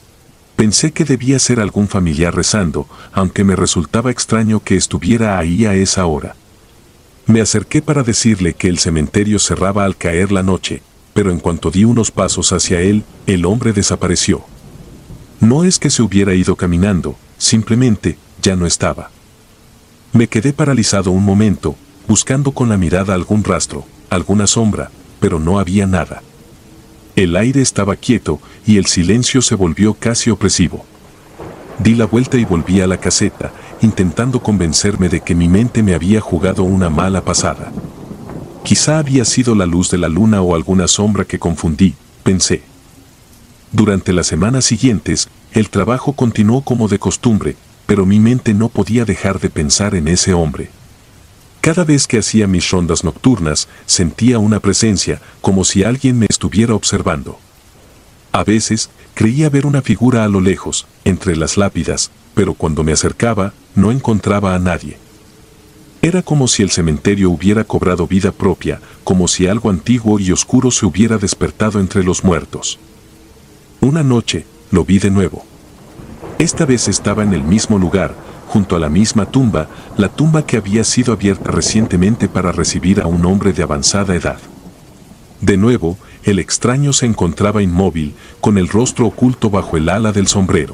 Pensé que debía ser algún familiar rezando, aunque me resultaba extraño que estuviera ahí a esa hora. Me acerqué para decirle que el cementerio cerraba al caer la noche, pero en cuanto di unos pasos hacia él, el hombre desapareció. No es que se hubiera ido caminando, simplemente ya no estaba. Me quedé paralizado un momento, buscando con la mirada algún rastro, alguna sombra, pero no había nada. El aire estaba quieto y el silencio se volvió casi opresivo. Di la vuelta y volví a la caseta, intentando convencerme de que mi mente me había jugado una mala pasada. Quizá había sido la luz de la luna o alguna sombra que confundí, pensé. Durante las semanas siguientes, el trabajo continuó como de costumbre, pero mi mente no podía dejar de pensar en ese hombre. Cada vez que hacía mis rondas nocturnas, sentía una presencia, como si alguien me estuviera observando. A veces, creía ver una figura a lo lejos, entre las lápidas, pero cuando me acercaba, no encontraba a nadie. Era como si el cementerio hubiera cobrado vida propia, como si algo antiguo y oscuro se hubiera despertado entre los muertos. Una noche, lo vi de nuevo. Esta vez estaba en el mismo lugar, junto a la misma tumba, la tumba que había sido abierta recientemente para recibir a un hombre de avanzada edad. De nuevo, el extraño se encontraba inmóvil, con el rostro oculto bajo el ala del sombrero.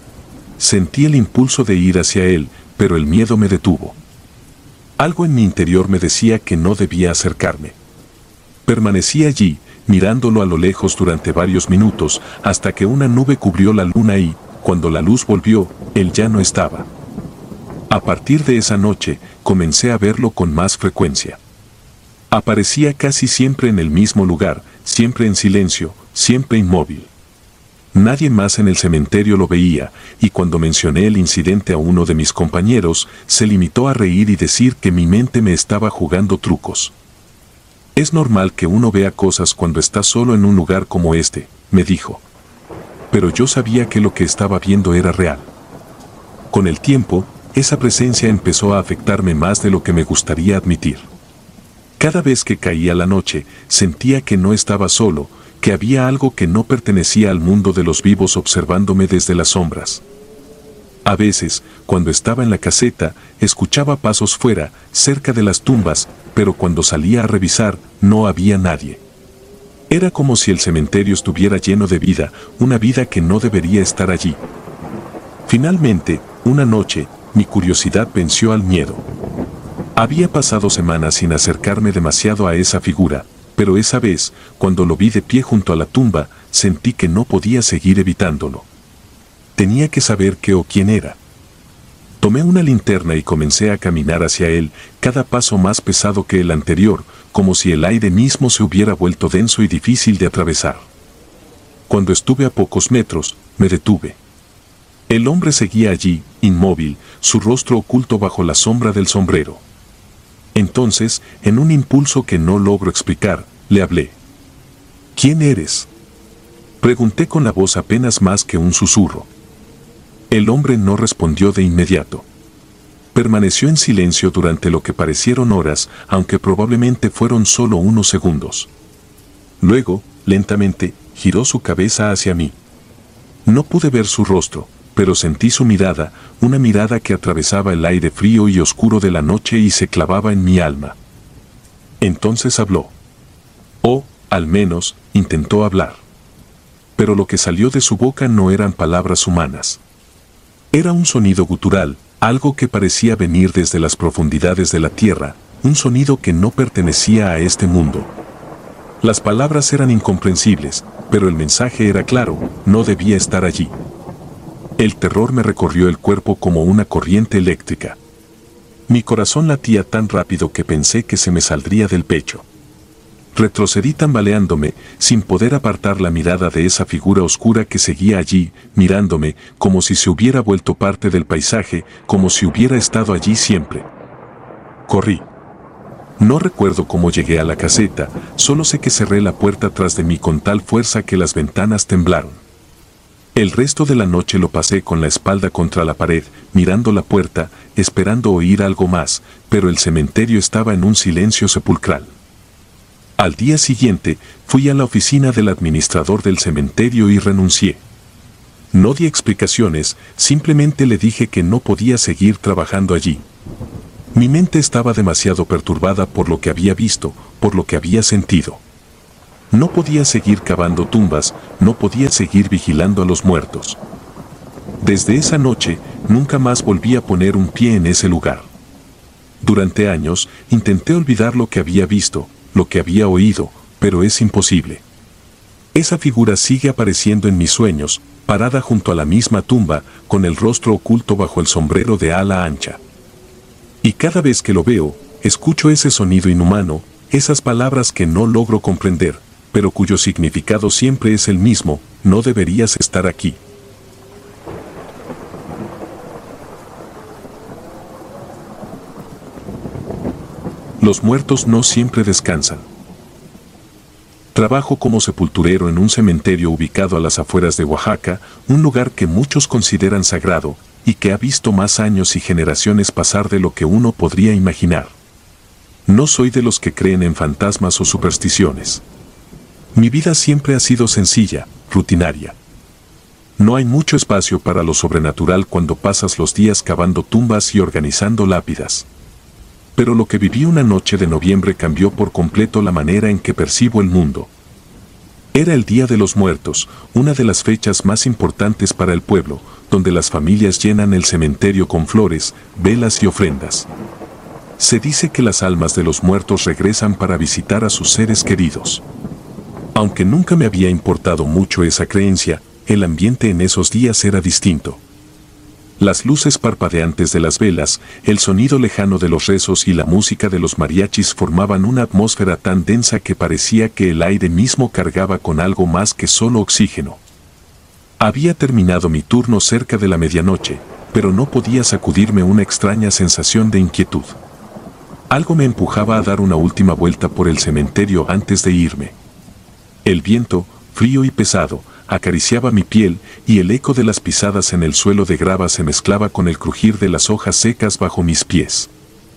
Sentí el impulso de ir hacia él, pero el miedo me detuvo. Algo en mi interior me decía que no debía acercarme. Permanecí allí, mirándolo a lo lejos durante varios minutos, hasta que una nube cubrió la luna y, cuando la luz volvió, él ya no estaba. A partir de esa noche, comencé a verlo con más frecuencia. Aparecía casi siempre en el mismo lugar, siempre en silencio, siempre inmóvil. Nadie más en el cementerio lo veía, y cuando mencioné el incidente a uno de mis compañeros, se limitó a reír y decir que mi mente me estaba jugando trucos. Es normal que uno vea cosas cuando está solo en un lugar como este, me dijo. Pero yo sabía que lo que estaba viendo era real. Con el tiempo, esa presencia empezó a afectarme más de lo que me gustaría admitir. Cada vez que caía la noche, sentía que no estaba solo, que había algo que no pertenecía al mundo de los vivos observándome desde las sombras. A veces, cuando estaba en la caseta, escuchaba pasos fuera, cerca de las tumbas, pero cuando salía a revisar, no había nadie. Era como si el cementerio estuviera lleno de vida, una vida que no debería estar allí. Finalmente, una noche, mi curiosidad venció al miedo. Había pasado semanas sin acercarme demasiado a esa figura, pero esa vez, cuando lo vi de pie junto a la tumba, sentí que no podía seguir evitándolo. Tenía que saber qué o quién era. Tomé una linterna y comencé a caminar hacia él, cada paso más pesado que el anterior, como si el aire mismo se hubiera vuelto denso y difícil de atravesar. Cuando estuve a pocos metros, me detuve. El hombre seguía allí, inmóvil, su rostro oculto bajo la sombra del sombrero. Entonces, en un impulso que no logro explicar, le hablé. ¿Quién eres?, pregunté con la voz apenas más que un susurro. El hombre no respondió de inmediato. Permaneció en silencio durante lo que parecieron horas, aunque probablemente fueron solo unos segundos. Luego, lentamente, giró su cabeza hacia mí. No pude ver su rostro, pero sentí su mirada, una mirada que atravesaba el aire frío y oscuro de la noche y se clavaba en mi alma. Entonces habló. O, al menos, intentó hablar. Pero lo que salió de su boca no eran palabras humanas. Era un sonido gutural, algo que parecía venir desde las profundidades de la tierra, un sonido que no pertenecía a este mundo. Las palabras eran incomprensibles, pero el mensaje era claro, no debía estar allí. El terror me recorrió el cuerpo como una corriente eléctrica. Mi corazón latía tan rápido que pensé que se me saldría del pecho. Retrocedí tambaleándome, sin poder apartar la mirada de esa figura oscura que seguía allí, mirándome, como si se hubiera vuelto parte del paisaje, como si hubiera estado allí siempre. Corrí. No recuerdo cómo llegué a la caseta, solo sé que cerré la puerta tras de mí con tal fuerza que las ventanas temblaron. El resto de la noche lo pasé con la espalda contra la pared, mirando la puerta, esperando oír algo más, pero el cementerio estaba en un silencio sepulcral. Al día siguiente, fui a la oficina del administrador del cementerio y renuncié. No di explicaciones, simplemente le dije que no podía seguir trabajando allí. Mi mente estaba demasiado perturbada por lo que había visto, por lo que había sentido. No podía seguir cavando tumbas, no podía seguir vigilando a los muertos. Desde esa noche, nunca más volví a poner un pie en ese lugar. Durante años, intenté olvidar lo que había visto, lo que había oído, pero es imposible. Esa figura sigue apareciendo en mis sueños, parada junto a la misma tumba, con el rostro oculto bajo el sombrero de ala ancha. Y cada vez que lo veo, escucho ese sonido inhumano, esas palabras que no logro comprender, pero cuyo significado siempre es el mismo: no deberías estar aquí. Los muertos no siempre descansan. Trabajo como sepulturero en un cementerio ubicado a las afueras de Oaxaca, un lugar que muchos consideran sagrado, y que ha visto más años y generaciones pasar de lo que uno podría imaginar. No soy de los que creen en fantasmas o supersticiones. Mi vida siempre ha sido sencilla, rutinaria. No hay mucho espacio para lo sobrenatural cuando pasas los días cavando tumbas y organizando lápidas. Pero lo que viví una noche de noviembre cambió por completo la manera en que percibo el mundo. Era el Día de los Muertos, una de las fechas más importantes para el pueblo, donde las familias llenan el cementerio con flores, velas y ofrendas. Se dice que las almas de los muertos regresan para visitar a sus seres queridos. Aunque nunca me había importado mucho esa creencia, el ambiente en esos días era distinto. Las luces parpadeantes de las velas, el sonido lejano de los rezos y la música de los mariachis formaban una atmósfera tan densa que parecía que el aire mismo cargaba con algo más que solo oxígeno. Había terminado mi turno cerca de la medianoche, pero no podía sacudirme una extraña sensación de inquietud. Algo me empujaba a dar una última vuelta por el cementerio antes de irme. El viento, frío y pesado, acariciaba mi piel, y el eco de las pisadas en el suelo de grava se mezclaba con el crujir de las hojas secas bajo mis pies.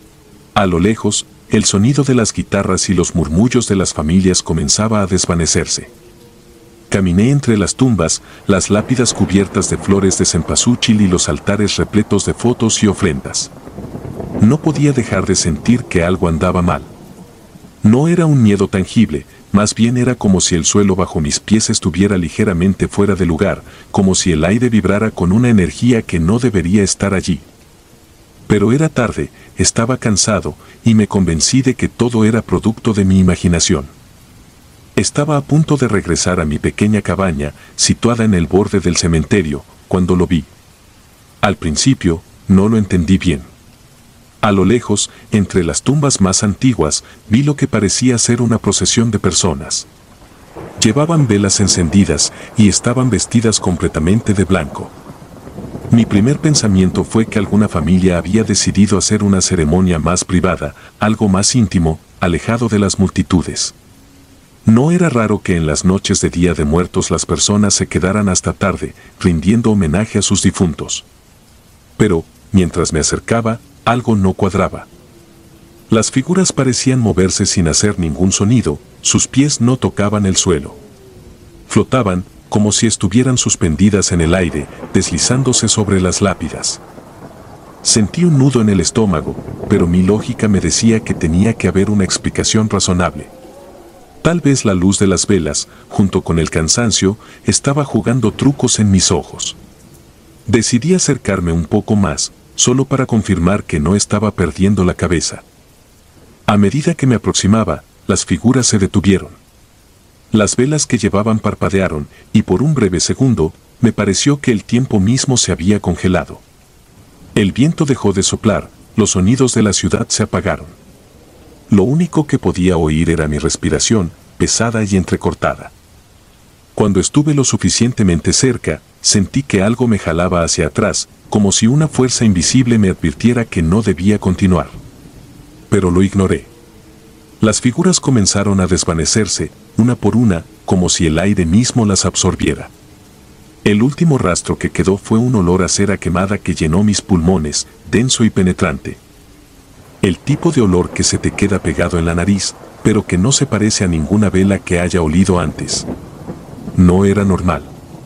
A lo lejos, el sonido de las guitarras y los murmullos de las familias comenzaba a desvanecerse. Caminé entre las tumbas, las lápidas cubiertas de flores de cempasúchil y los altares repletos de fotos y ofrendas. No podía dejar de sentir que algo andaba mal. No era un miedo tangible, más bien era como si el suelo bajo mis pies estuviera ligeramente fuera de lugar, como si el aire vibrara con una energía que no debería estar allí. Pero era tarde, estaba cansado, y me convencí de que todo era producto de mi imaginación. Estaba a punto de regresar a mi pequeña cabaña, situada en el borde del cementerio, cuando lo vi. Al principio, no lo entendí bien. A lo lejos, entre las tumbas más antiguas, vi lo que parecía ser una procesión de personas. Llevaban velas encendidas y estaban vestidas completamente de blanco. Mi primer pensamiento fue que alguna familia había decidido hacer una ceremonia más privada, algo más íntimo, alejado de las multitudes. No era raro que en las noches de Día de Muertos las personas se quedaran hasta tarde, rindiendo homenaje a sus difuntos. Pero, mientras me acercaba, algo no cuadraba. Las figuras parecían moverse sin hacer ningún sonido, sus pies no tocaban el suelo. Flotaban, como si estuvieran suspendidas en el aire, deslizándose sobre las lápidas. Sentí un nudo en el estómago, pero mi lógica me decía que tenía que haber una explicación razonable. Tal vez la luz de las velas, junto con el cansancio, estaba jugando trucos en mis ojos. Decidí acercarme un poco más, solo para confirmar que no estaba perdiendo la cabeza. A medida que me aproximaba, las figuras se detuvieron. Las velas que llevaban parpadearon, y por un breve segundo, me pareció que el tiempo mismo se había congelado. El viento dejó de soplar, los sonidos de la ciudad se apagaron. Lo único que podía oír era mi respiración, pesada y entrecortada. Cuando estuve lo suficientemente cerca, sentí que algo me jalaba hacia atrás, como si una fuerza invisible me advirtiera que no debía continuar. Pero lo ignoré. Las figuras comenzaron a desvanecerse, una por una, como si el aire mismo las absorbiera. El último rastro que quedó fue un olor a cera quemada que llenó mis pulmones, denso y penetrante. El tipo de olor que se te queda pegado en la nariz, pero que no se parece a ninguna vela que haya olido antes. No era normal.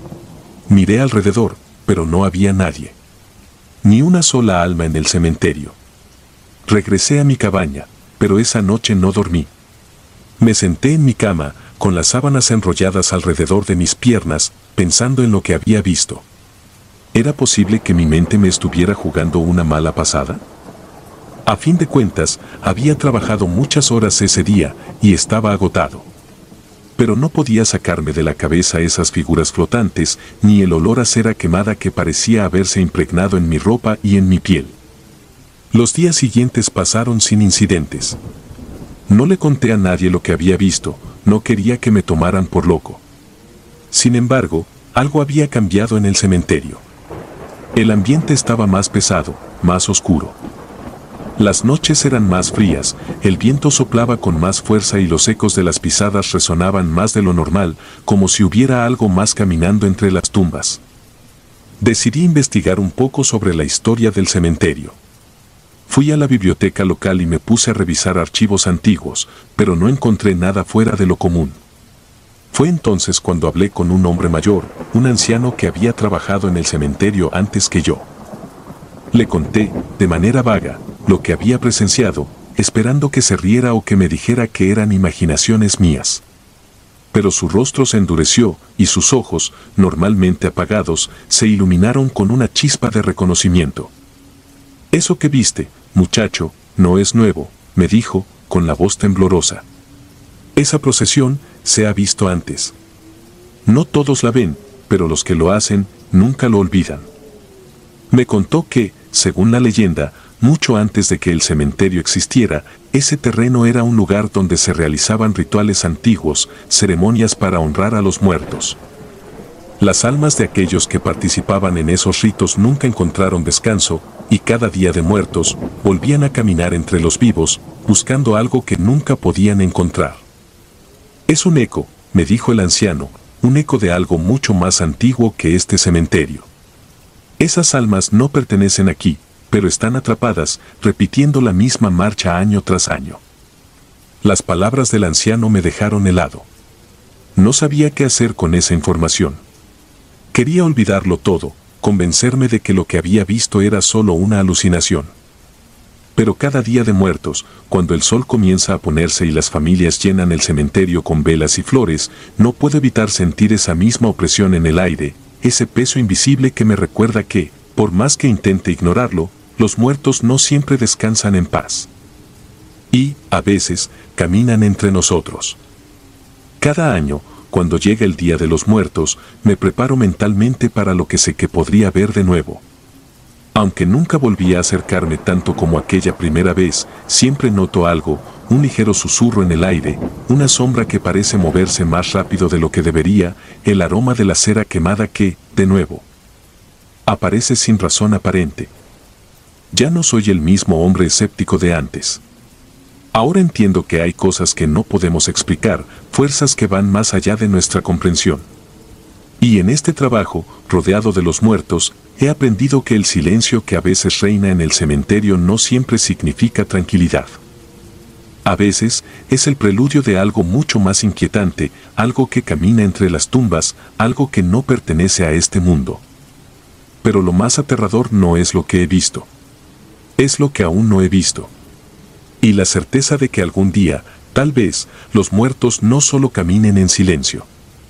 Miré alrededor, pero no había nadie. Ni una sola alma en el cementerio. Regresé a mi cabaña, pero esa noche no dormí. Me senté en mi cama, con las sábanas enrolladas alrededor de mis piernas, pensando en lo que había visto. ¿Era posible que mi mente me estuviera jugando una mala pasada? A fin de cuentas, había trabajado muchas horas ese día y estaba agotado. Pero no podía sacarme de la cabeza esas figuras flotantes, ni el olor a cera quemada que parecía haberse impregnado en mi ropa y en mi piel. Los días siguientes pasaron sin incidentes. No le conté a nadie lo que había visto, no quería que me tomaran por loco. Sin embargo, algo había cambiado en el cementerio. El ambiente estaba más pesado, más oscuro. Las noches eran más frías, el viento soplaba con más fuerza y los ecos de las pisadas resonaban más de lo normal, como si hubiera algo más caminando entre las tumbas. Decidí investigar un poco sobre la historia del cementerio. Fui a la biblioteca local y me puse a revisar archivos antiguos, pero no encontré nada fuera de lo común. Fue entonces cuando hablé con un hombre mayor, un anciano que había trabajado en el cementerio antes que yo. Le conté, de manera vaga, lo que había presenciado, esperando que se riera o que me dijera que eran imaginaciones mías. Pero su rostro se endureció y sus ojos, normalmente apagados, se iluminaron con una chispa de reconocimiento. «Eso que viste, muchacho, no es nuevo», me dijo, con la voz temblorosa. «Esa procesión se ha visto antes. No todos la ven, pero los que lo hacen nunca lo olvidan». Me contó que, según la leyenda, mucho antes de que el cementerio existiera, ese terreno era un lugar donde se realizaban rituales antiguos, ceremonias para honrar a los muertos. Las almas de aquellos que participaban en esos ritos nunca encontraron descanso, y cada día de muertos, volvían a caminar entre los vivos, buscando algo que nunca podían encontrar. «Es un eco», me dijo el anciano, «un eco de algo mucho más antiguo que este cementerio. Esas almas no pertenecen aquí, pero están atrapadas, repitiendo la misma marcha año tras año». Las palabras del anciano me dejaron helado. No sabía qué hacer con esa información. Quería olvidarlo todo, convencerme de que lo que había visto era solo una alucinación. Pero cada día de muertos, cuando el sol comienza a ponerse y las familias llenan el cementerio con velas y flores, no puedo evitar sentir esa misma opresión en el aire, ese peso invisible que me recuerda que, por más que intente ignorarlo, los muertos no siempre descansan en paz. Y, a veces, caminan entre nosotros. Cada año, cuando llega el Día de los Muertos, me preparo mentalmente para lo que sé que podría ver de nuevo. Aunque nunca volví a acercarme tanto como aquella primera vez, siempre noto algo, un ligero susurro en el aire, una sombra que parece moverse más rápido de lo que debería, el aroma de la cera quemada que, de nuevo, aparece sin razón aparente. Ya no soy el mismo hombre escéptico de antes. Ahora entiendo que hay cosas que no podemos explicar, fuerzas que van más allá de nuestra comprensión. Y en este trabajo, rodeado de los muertos, he aprendido que el silencio que a veces reina en el cementerio no siempre significa tranquilidad. A veces, es el preludio de algo mucho más inquietante, algo que camina entre las tumbas, algo que no pertenece a este mundo. Pero lo más aterrador no es lo que he visto. Es lo que aún no he visto. Y la certeza de que algún día, tal vez, los muertos no solo caminen en silencio.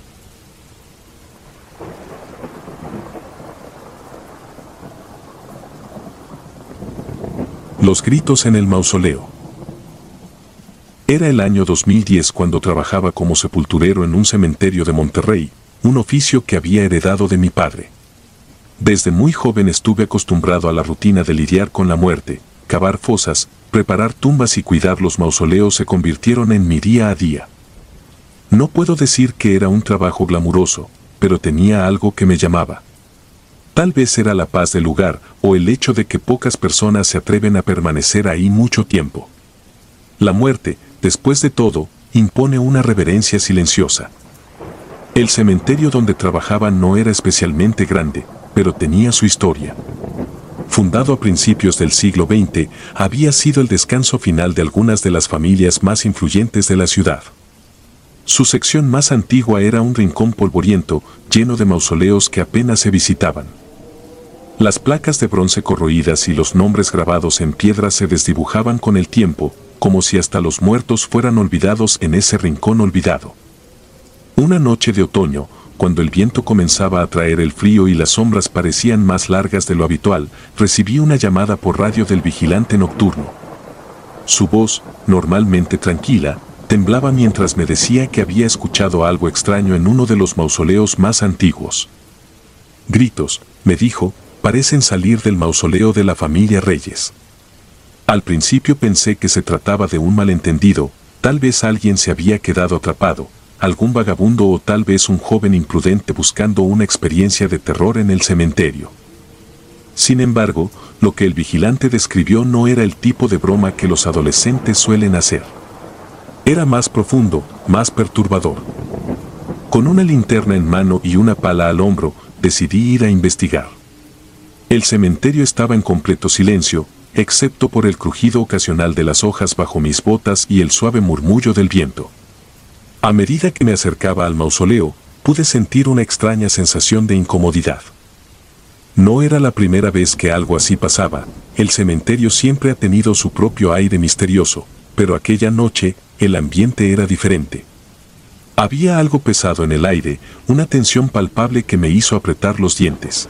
Los gritos en el mausoleo. Era el año dos mil diez cuando trabajaba como sepulturero en un cementerio de Monterrey, un oficio que había heredado de mi padre. Desde muy joven estuve acostumbrado a la rutina de lidiar con la muerte, cavar fosas, preparar tumbas y cuidar los mausoleos se convirtieron en mi día a día. No puedo decir que era un trabajo glamuroso, pero tenía algo que me llamaba. Tal vez era la paz del lugar o el hecho de que pocas personas se atreven a permanecer ahí mucho tiempo. La muerte, después de todo, impone una reverencia silenciosa. El cementerio donde trabajaba no era especialmente grande, pero tenía su historia. Fundado a principios del siglo veinte, había sido el descanso final de algunas de las familias más influyentes de la ciudad. Su sección más antigua era un rincón polvoriento, lleno de mausoleos que apenas se visitaban. Las placas de bronce corroídas y los nombres grabados en piedra se desdibujaban con el tiempo, como si hasta los muertos fueran olvidados en ese rincón olvidado. Una noche de otoño, cuando el viento comenzaba a traer el frío y las sombras parecían más largas de lo habitual, recibí una llamada por radio del vigilante nocturno. Su voz, normalmente tranquila, temblaba mientras me decía que había escuchado algo extraño en uno de los mausoleos más antiguos. Gritos, me dijo, parecen salir del mausoleo de la familia Reyes. Al principio pensé que se trataba de un malentendido, tal vez alguien se había quedado atrapado, algún vagabundo o tal vez un joven imprudente buscando una experiencia de terror en el cementerio. Sin embargo, lo que el vigilante describió no era el tipo de broma que los adolescentes suelen hacer. Era más profundo, más perturbador. Con una linterna en mano y una pala al hombro, decidí ir a investigar. El cementerio estaba en completo silencio, excepto por el crujido ocasional de las hojas bajo mis botas y el suave murmullo del viento. A medida que me acercaba al mausoleo, pude sentir una extraña sensación de incomodidad. No era la primera vez que algo así pasaba, el cementerio siempre ha tenido su propio aire misterioso, pero aquella noche, el ambiente era diferente. Había algo pesado en el aire, una tensión palpable que me hizo apretar los dientes.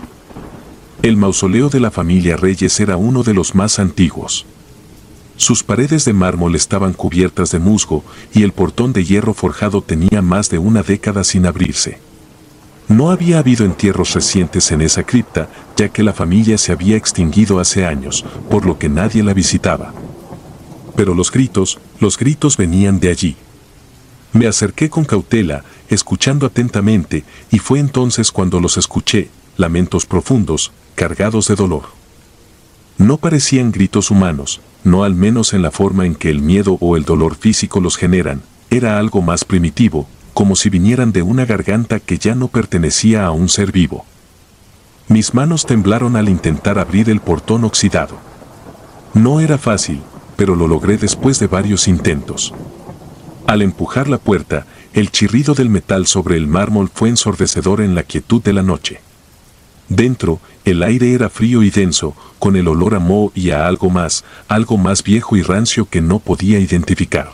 El mausoleo de la familia Reyes era uno de los más antiguos. Sus paredes de mármol estaban cubiertas de musgo y el portón de hierro forjado tenía más de una década sin abrirse. No había habido entierros recientes en esa cripta, ya que la familia se había extinguido hace años, por lo que nadie la visitaba. Pero los gritos, los gritos venían de allí. Me acerqué con cautela, escuchando atentamente, y fue entonces cuando los escuché, lamentos profundos, cargados de dolor. No parecían gritos humanos, no al menos en la forma en que el miedo o el dolor físico los generan, era algo más primitivo, como si vinieran de una garganta que ya no pertenecía a un ser vivo. Mis manos temblaron al intentar abrir el portón oxidado. No era fácil, pero lo logré después de varios intentos. Al empujar la puerta, el chirrido del metal sobre el mármol fue ensordecedor en la quietud de la noche. Dentro, el aire era frío y denso, con el olor a moho y a algo más, algo más viejo y rancio que no podía identificar.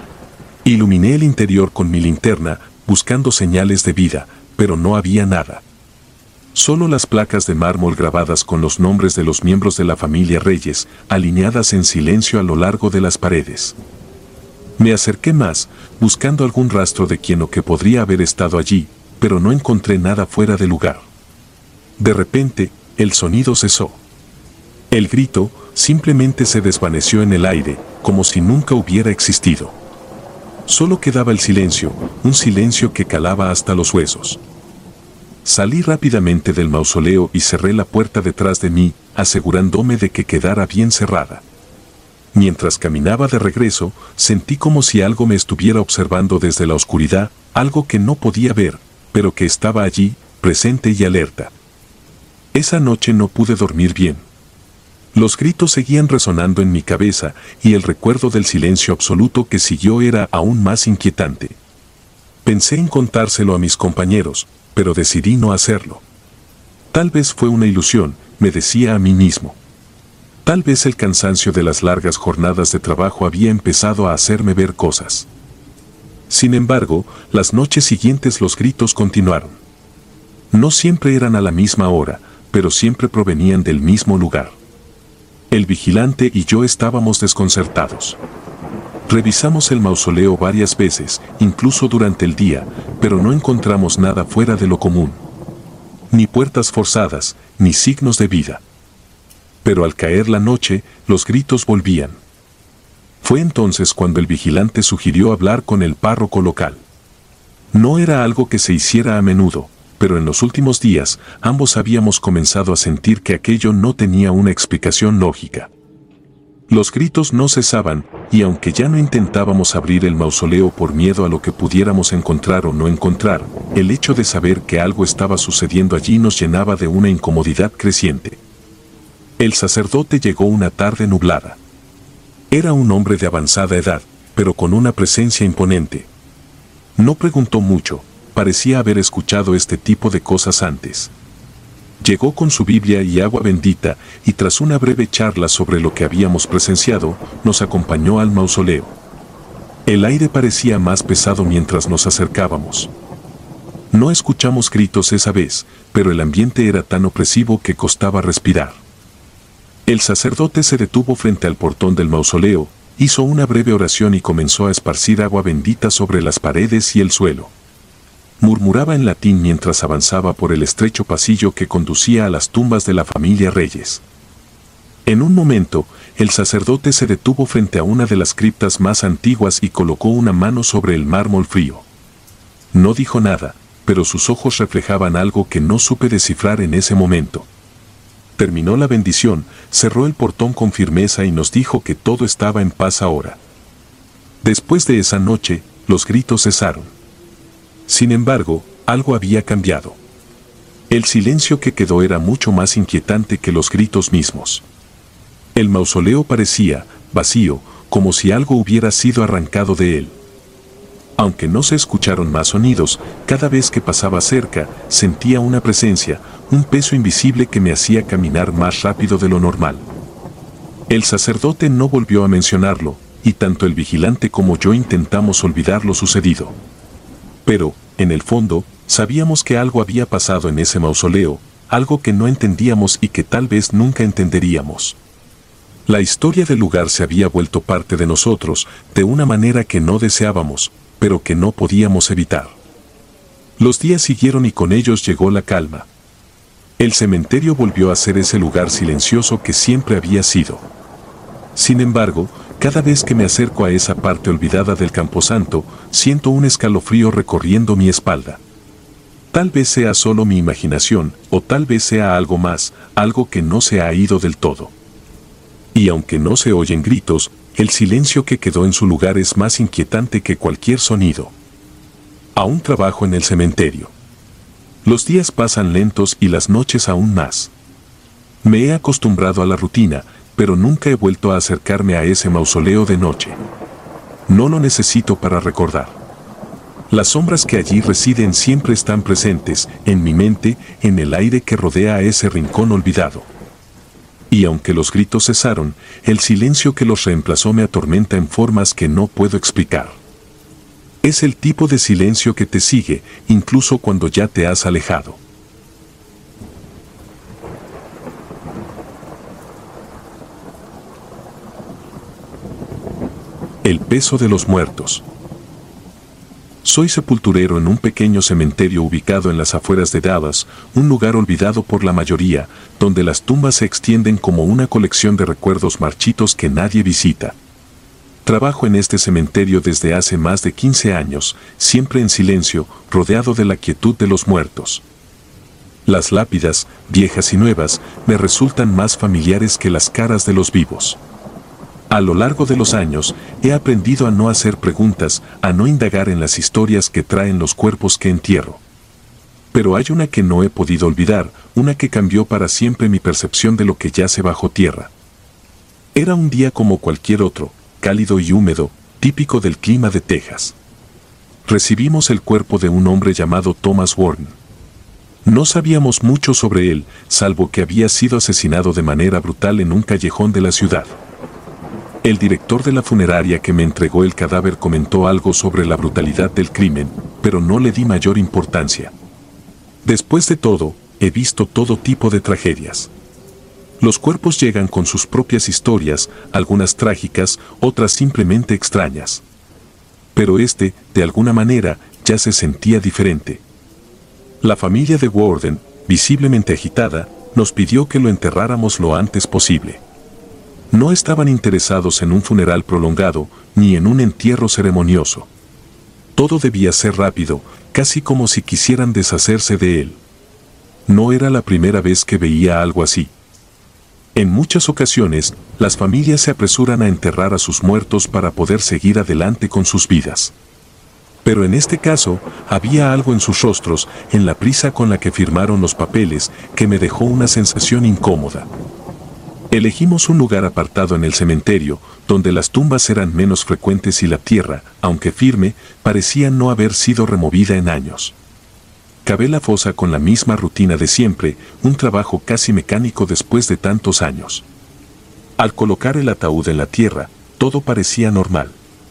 Iluminé el interior con mi linterna, buscando señales de vida, pero no había nada. Solo las placas de mármol grabadas con los nombres de los miembros de la familia Reyes, alineadas en silencio a lo largo de las paredes. Me acerqué más, buscando algún rastro de quien o que podría haber estado allí, pero no encontré nada fuera de lugar. De repente, el sonido cesó. El grito simplemente se desvaneció en el aire, como si nunca hubiera existido. Solo quedaba el silencio, un silencio que calaba hasta los huesos. Salí rápidamente del mausoleo y cerré la puerta detrás de mí, asegurándome de que quedara bien cerrada. Mientras caminaba de regreso, sentí como si algo me estuviera observando desde la oscuridad, algo que no podía ver, pero que estaba allí, presente y alerta. Esa noche no pude dormir bien. Los gritos seguían resonando en mi cabeza y el recuerdo del silencio absoluto que siguió era aún más inquietante. Pensé en contárselo a mis compañeros, pero decidí no hacerlo. Tal vez fue una ilusión, me decía a mí mismo. Tal vez el cansancio de las largas jornadas de trabajo había empezado a hacerme ver cosas. Sin embargo, las noches siguientes los gritos continuaron. No siempre eran a la misma hora, pero siempre provenían del mismo lugar. El vigilante y yo estábamos desconcertados. Revisamos el mausoleo varias veces, incluso durante el día, pero no encontramos nada fuera de lo común. Ni puertas forzadas, ni signos de vida. Pero al caer la noche, los gritos volvían. Fue entonces cuando el vigilante sugirió hablar con el párroco local. No era algo que se hiciera a menudo, pero en los últimos días, ambos habíamos comenzado a sentir que aquello no tenía una explicación lógica. Los gritos no cesaban, y aunque ya no intentábamos abrir el mausoleo por miedo a lo que pudiéramos encontrar o no encontrar, el hecho de saber que algo estaba sucediendo allí nos llenaba de una incomodidad creciente. El sacerdote llegó una tarde nublada. Era un hombre de avanzada edad, pero con una presencia imponente. No preguntó mucho, parecía haber escuchado este tipo de cosas antes. Llegó con su Biblia y agua bendita, y tras una breve charla sobre lo que habíamos presenciado, nos acompañó al mausoleo. El aire parecía más pesado mientras nos acercábamos. No escuchamos gritos esa vez, pero el ambiente era tan opresivo que costaba respirar. El sacerdote se detuvo frente al portón del mausoleo, hizo una breve oración y comenzó a esparcir agua bendita sobre las paredes y el suelo. Murmuraba en latín mientras avanzaba por el estrecho pasillo que conducía a las tumbas de la familia Reyes. En un momento, el sacerdote se detuvo frente a una de las criptas más antiguas y colocó una mano sobre el mármol frío. No dijo nada, pero sus ojos reflejaban algo que no supe descifrar en ese momento. Terminó la bendición, cerró el portón con firmeza y nos dijo que todo estaba en paz ahora. Después de esa noche, los gritos cesaron. Sin embargo, algo había cambiado. El silencio que quedó era mucho más inquietante que los gritos mismos. El mausoleo parecía vacío, como si algo hubiera sido arrancado de él. Aunque no se escucharon más sonidos, cada vez que pasaba cerca, sentía una presencia, un peso invisible que me hacía caminar más rápido de lo normal. El sacerdote no volvió a mencionarlo, y tanto el vigilante como yo intentamos olvidar lo sucedido. Pero, en el fondo, sabíamos que algo había pasado en ese mausoleo, algo que no entendíamos y que tal vez nunca entenderíamos. La historia del lugar se había vuelto parte de nosotros, de una manera que no deseábamos, pero que no podíamos evitar. Los días siguieron y con ellos llegó la calma. El cementerio volvió a ser ese lugar silencioso que siempre había sido. Sin embargo, cada vez que me acerco a esa parte olvidada del camposanto, siento un escalofrío recorriendo mi espalda. Tal vez sea solo mi imaginación, o tal vez sea algo más, algo que no se ha ido del todo. Y aunque no se oyen gritos, el silencio que quedó en su lugar es más inquietante que cualquier sonido. Aún trabajo en el cementerio. Los días pasan lentos y las noches aún más. Me he acostumbrado a la rutina, pero nunca he vuelto a acercarme a ese mausoleo de noche. No lo necesito para recordar. Las sombras que allí residen siempre están presentes, en mi mente, en el aire que rodea a ese rincón olvidado. Y aunque los gritos cesaron, el silencio que los reemplazó me atormenta en formas que no puedo explicar. Es el tipo de silencio que te sigue, incluso cuando ya te has alejado. El peso de los muertos. Soy sepulturero en un pequeño cementerio ubicado en las afueras de Dallas, un lugar olvidado por la mayoría, donde las tumbas se extienden como una colección de recuerdos marchitos que nadie visita. Trabajo en este cementerio desde hace más de quince años, siempre en silencio, rodeado de la quietud de los muertos. Las lápidas, viejas y nuevas, me resultan más familiares que las caras de los vivos. A lo largo de los años, he aprendido a no hacer preguntas, a no indagar en las historias que traen los cuerpos que entierro. Pero hay una que no he podido olvidar, una que cambió para siempre mi percepción de lo que yace bajo tierra. Era un día como cualquier otro, cálido y húmedo, típico del clima de Texas. Recibimos el cuerpo de un hombre llamado Thomas Warren. No sabíamos mucho sobre él, salvo que había sido asesinado de manera brutal en un callejón de la ciudad. El director de la funeraria que me entregó el cadáver comentó algo sobre la brutalidad del crimen, pero no le di mayor importancia. Después de todo, he visto todo tipo de tragedias. Los cuerpos llegan con sus propias historias, algunas trágicas, otras simplemente extrañas. Pero este, de alguna manera, ya se sentía diferente. La familia de Warden, visiblemente agitada, nos pidió que lo enterráramos lo antes posible. No estaban interesados en un funeral prolongado, ni en un entierro ceremonioso. Todo debía ser rápido, casi como si quisieran deshacerse de él. No era la primera vez que veía algo así. En muchas ocasiones, las familias se apresuran a enterrar a sus muertos para poder seguir adelante con sus vidas. Pero en este caso, había algo en sus rostros, en la prisa con la que firmaron los papeles, que me dejó una sensación incómoda. Elegimos un lugar apartado en el cementerio, donde las tumbas eran menos frecuentes y la tierra, aunque firme, parecía no haber sido removida en años. Cavé la fosa con la misma rutina de siempre, un trabajo casi mecánico después de tantos años. Al colocar el ataúd en la tierra, todo parecía normal.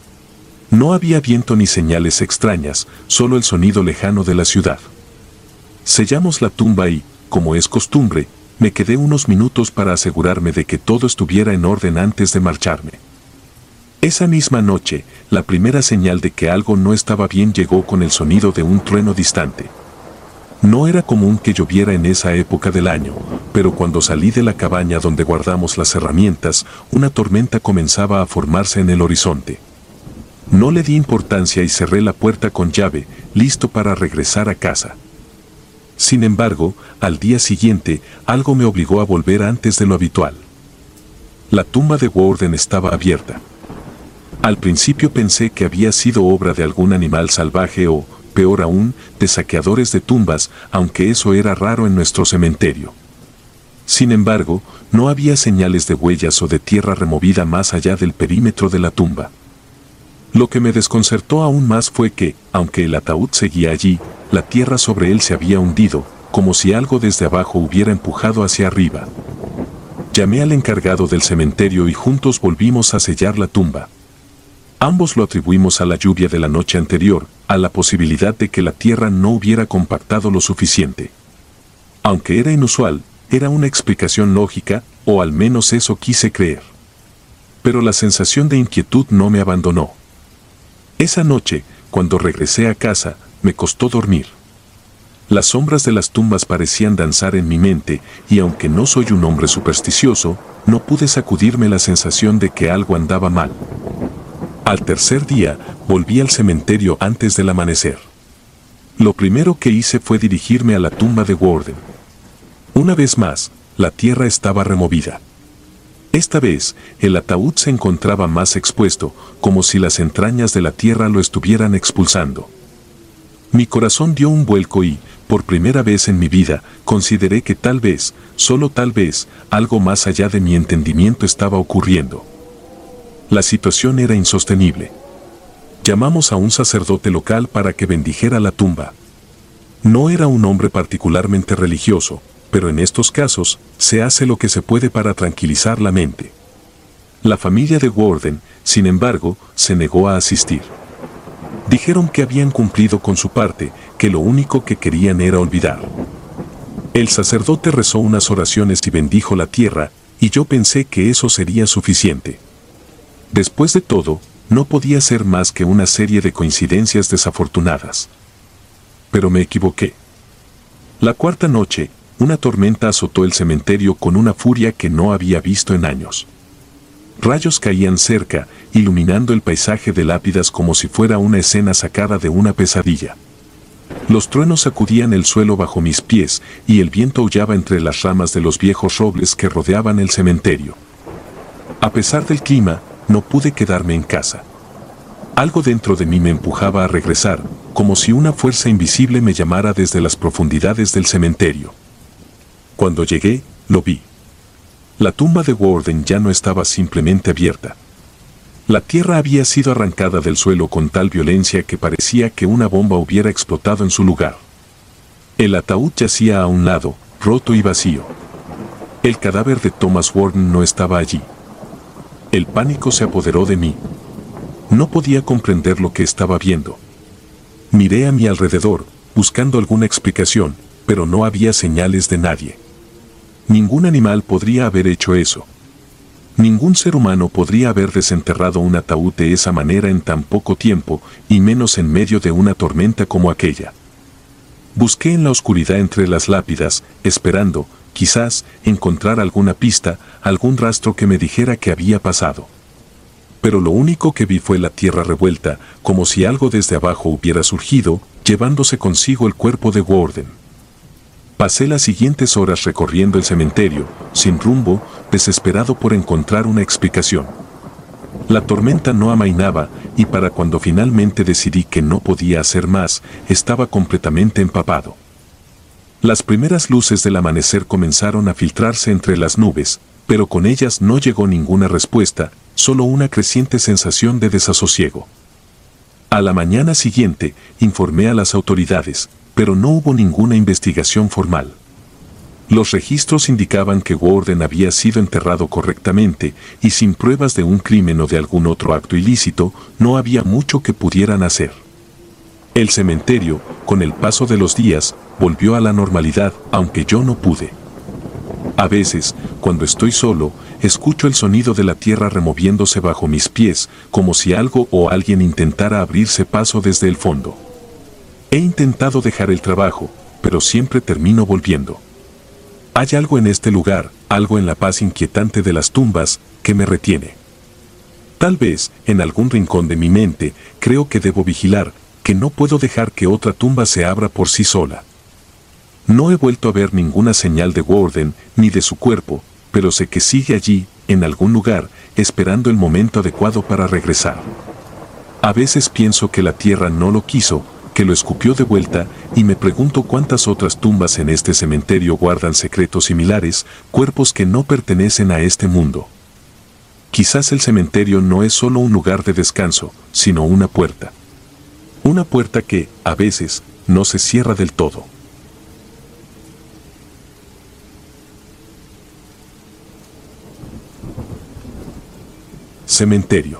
No había viento ni señales extrañas, solo el sonido lejano de la ciudad. Sellamos la tumba y, como es costumbre, me quedé unos minutos para asegurarme de que todo estuviera en orden antes de marcharme. Esa misma noche, la primera señal de que algo no estaba bien llegó con el sonido de un trueno distante. No era común que lloviera en esa época del año, pero cuando salí de la cabaña donde guardamos las herramientas, una tormenta comenzaba a formarse en el horizonte. No le di importancia y cerré la puerta con llave, listo para regresar a casa. Sin embargo, al día siguiente, algo me obligó a volver antes de lo habitual. La tumba de Warden estaba abierta. Al principio pensé que había sido obra de algún animal salvaje o, peor aún, de saqueadores de tumbas, aunque eso era raro en nuestro cementerio. Sin embargo, no había señales de huellas o de tierra removida más allá del perímetro de la tumba. Lo que me desconcertó aún más fue que, aunque el ataúd seguía allí, la tierra sobre él se había hundido, como si algo desde abajo hubiera empujado hacia arriba. Llamé al encargado del cementerio y juntos volvimos a sellar la tumba. Ambos lo atribuimos a la lluvia de la noche anterior, a la posibilidad de que la tierra no hubiera compactado lo suficiente. Aunque era inusual, era una explicación lógica, o al menos eso quise creer. Pero la sensación de inquietud no me abandonó. Esa noche, cuando regresé a casa, me costó dormir. Las sombras de las tumbas parecían danzar en mi mente, y aunque no soy un hombre supersticioso, no pude sacudirme la sensación de que algo andaba mal. Al tercer día, volví al cementerio antes del amanecer. Lo primero que hice fue dirigirme a la tumba de Warden. Una vez más, la tierra estaba removida. Esta vez, el ataúd se encontraba más expuesto, como si las entrañas de la tierra lo estuvieran expulsando. Mi corazón dio un vuelco y, por primera vez en mi vida, consideré que tal vez, solo tal vez, algo más allá de mi entendimiento estaba ocurriendo. La situación era insostenible. Llamamos a un sacerdote local para que bendijera la tumba. No era un hombre particularmente religioso, pero en estos casos, se hace lo que se puede para tranquilizar la mente. La familia de Warden, sin embargo, se negó a asistir. Dijeron que habían cumplido con su parte, que lo único que querían era olvidar. El sacerdote rezó unas oraciones y bendijo la tierra, y yo pensé que eso sería suficiente. Después de todo, no podía ser más que una serie de coincidencias desafortunadas. Pero me equivoqué. La cuarta noche, una tormenta azotó el cementerio con una furia que no había visto en años. Rayos caían cerca, iluminando el paisaje de lápidas como si fuera una escena sacada de una pesadilla. Los truenos sacudían el suelo bajo mis pies y el viento aullaba entre las ramas de los viejos robles que rodeaban el cementerio. A pesar del clima, no pude quedarme en casa. Algo dentro de mí me empujaba a regresar, como si una fuerza invisible me llamara desde las profundidades del cementerio. Cuando llegué, lo vi. La tumba de Warden ya no estaba simplemente abierta. La tierra había sido arrancada del suelo con tal violencia que parecía que una bomba hubiera explotado en su lugar. El ataúd yacía a un lado, roto y vacío. El cadáver de Thomas Warden no estaba allí. El pánico se apoderó de mí. No podía comprender lo que estaba viendo. Miré a mi alrededor, buscando alguna explicación, pero no había señales de nadie. Ningún animal podría haber hecho eso. Ningún ser humano podría haber desenterrado un ataúd de esa manera en tan poco tiempo, y menos en medio de una tormenta como aquella. Busqué en la oscuridad entre las lápidas, esperando, quizás, encontrar alguna pista, algún rastro que me dijera qué había pasado. Pero lo único que vi fue la tierra revuelta, como si algo desde abajo hubiera surgido, llevándose consigo el cuerpo de Warden. Pasé las siguientes horas recorriendo el cementerio, sin rumbo, desesperado por encontrar una explicación. La tormenta no amainaba, y para cuando finalmente decidí que no podía hacer más, estaba completamente empapado. Las primeras luces del amanecer comenzaron a filtrarse entre las nubes, pero con ellas no llegó ninguna respuesta, solo una creciente sensación de desasosiego. A la mañana siguiente, informé a las autoridades, pero no hubo ninguna investigación formal. Los registros indicaban que Warden había sido enterrado correctamente, y sin pruebas de un crimen o de algún otro acto ilícito, no había mucho que pudieran hacer. El cementerio, con el paso de los días, volvió a la normalidad, aunque yo no pude. A veces, cuando estoy solo, escucho el sonido de la tierra removiéndose bajo mis pies, como si algo o alguien intentara abrirse paso desde el fondo. He intentado dejar el trabajo, pero siempre termino volviendo. Hay algo en este lugar, algo en la paz inquietante de las tumbas, que me retiene. Tal vez, en algún rincón de mi mente, creo que debo vigilar, que no puedo dejar que otra tumba se abra por sí sola. No he vuelto a ver ninguna señal de Warden, ni de su cuerpo, pero sé que sigue allí, en algún lugar, esperando el momento adecuado para regresar. A veces pienso que la tierra no lo quiso, que lo escupió de vuelta, y me pregunto cuántas otras tumbas en este cementerio guardan secretos similares, cuerpos que no pertenecen a este mundo. Quizás el cementerio no es solo un lugar de descanso, sino una puerta. Una puerta que, a veces, no se cierra del todo. Cementerio.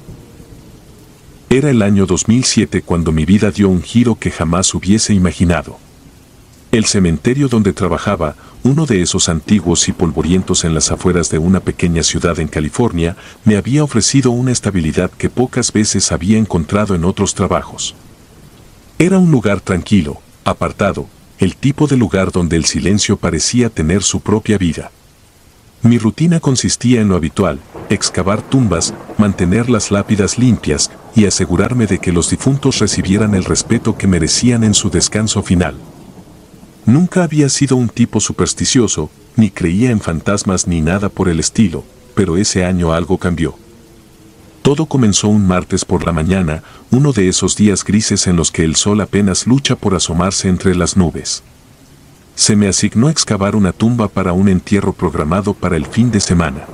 Era el año dos mil siete cuando mi vida dio un giro que jamás hubiese imaginado. El cementerio donde trabajaba, uno de esos antiguos y polvorientos en las afueras de una pequeña ciudad en California, me había ofrecido una estabilidad que pocas veces había encontrado en otros trabajos. Era un lugar tranquilo, apartado, el tipo de lugar donde el silencio parecía tener su propia vida. Mi rutina consistía en lo habitual: excavar tumbas, mantener las lápidas limpias y asegurarme de que los difuntos recibieran el respeto que merecían en su descanso final. Nunca había sido un tipo supersticioso, ni creía en fantasmas ni nada por el estilo, pero ese año algo cambió. Todo comenzó un martes por la mañana, uno de esos días grises en los que el sol apenas lucha por asomarse entre las nubes. Se me asignó excavar una tumba para un entierro programado para el fin de semana.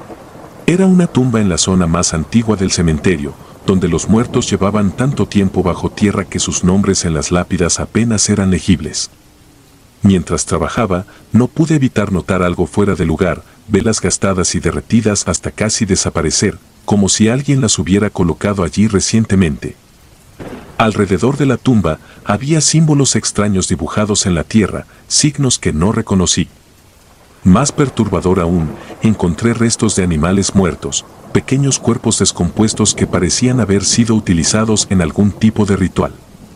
Era una tumba en la zona más antigua del cementerio, donde los muertos llevaban tanto tiempo bajo tierra que sus nombres en las lápidas apenas eran legibles. Mientras trabajaba, no pude evitar notar algo fuera de lugar, velas gastadas y derretidas hasta casi desaparecer, como si alguien las hubiera colocado allí recientemente. Alrededor de la tumba había símbolos extraños dibujados en la tierra, signos que no reconocí. Más perturbador aún, encontré restos de animales muertos, pequeños cuerpos descompuestos que parecían haber sido utilizados en algún tipo de ritual.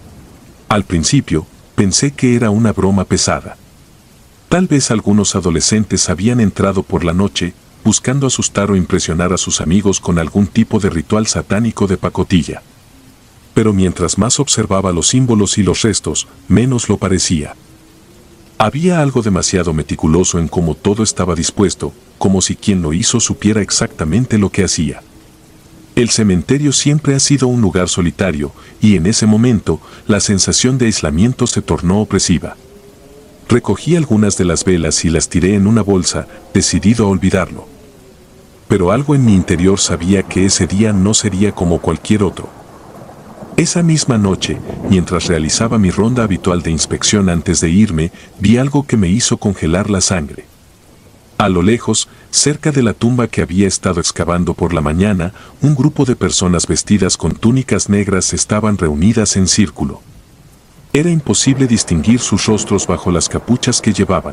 Al principio, pensé que era una broma pesada. Tal vez algunos adolescentes habían entrado por la noche, buscando asustar o impresionar a sus amigos con algún tipo de ritual satánico de pacotilla. Pero mientras más observaba los símbolos y los restos, menos lo parecía. Había algo demasiado meticuloso en cómo todo estaba dispuesto, como si quien lo hizo supiera exactamente lo que hacía. El cementerio siempre ha sido un lugar solitario, y en ese momento, la sensación de aislamiento se tornó opresiva. Recogí algunas de las velas y las tiré en una bolsa, decidido a olvidarlo. Pero algo en mi interior sabía que ese día no sería como cualquier otro. Esa misma noche, mientras realizaba mi ronda habitual de inspección antes de irme, vi algo que me hizo congelar la sangre. A lo lejos, cerca de la tumba que había estado excavando por la mañana, un grupo de personas vestidas con túnicas negras estaban reunidas en círculo. Era imposible distinguir sus rostros bajo las capuchas que llevaban.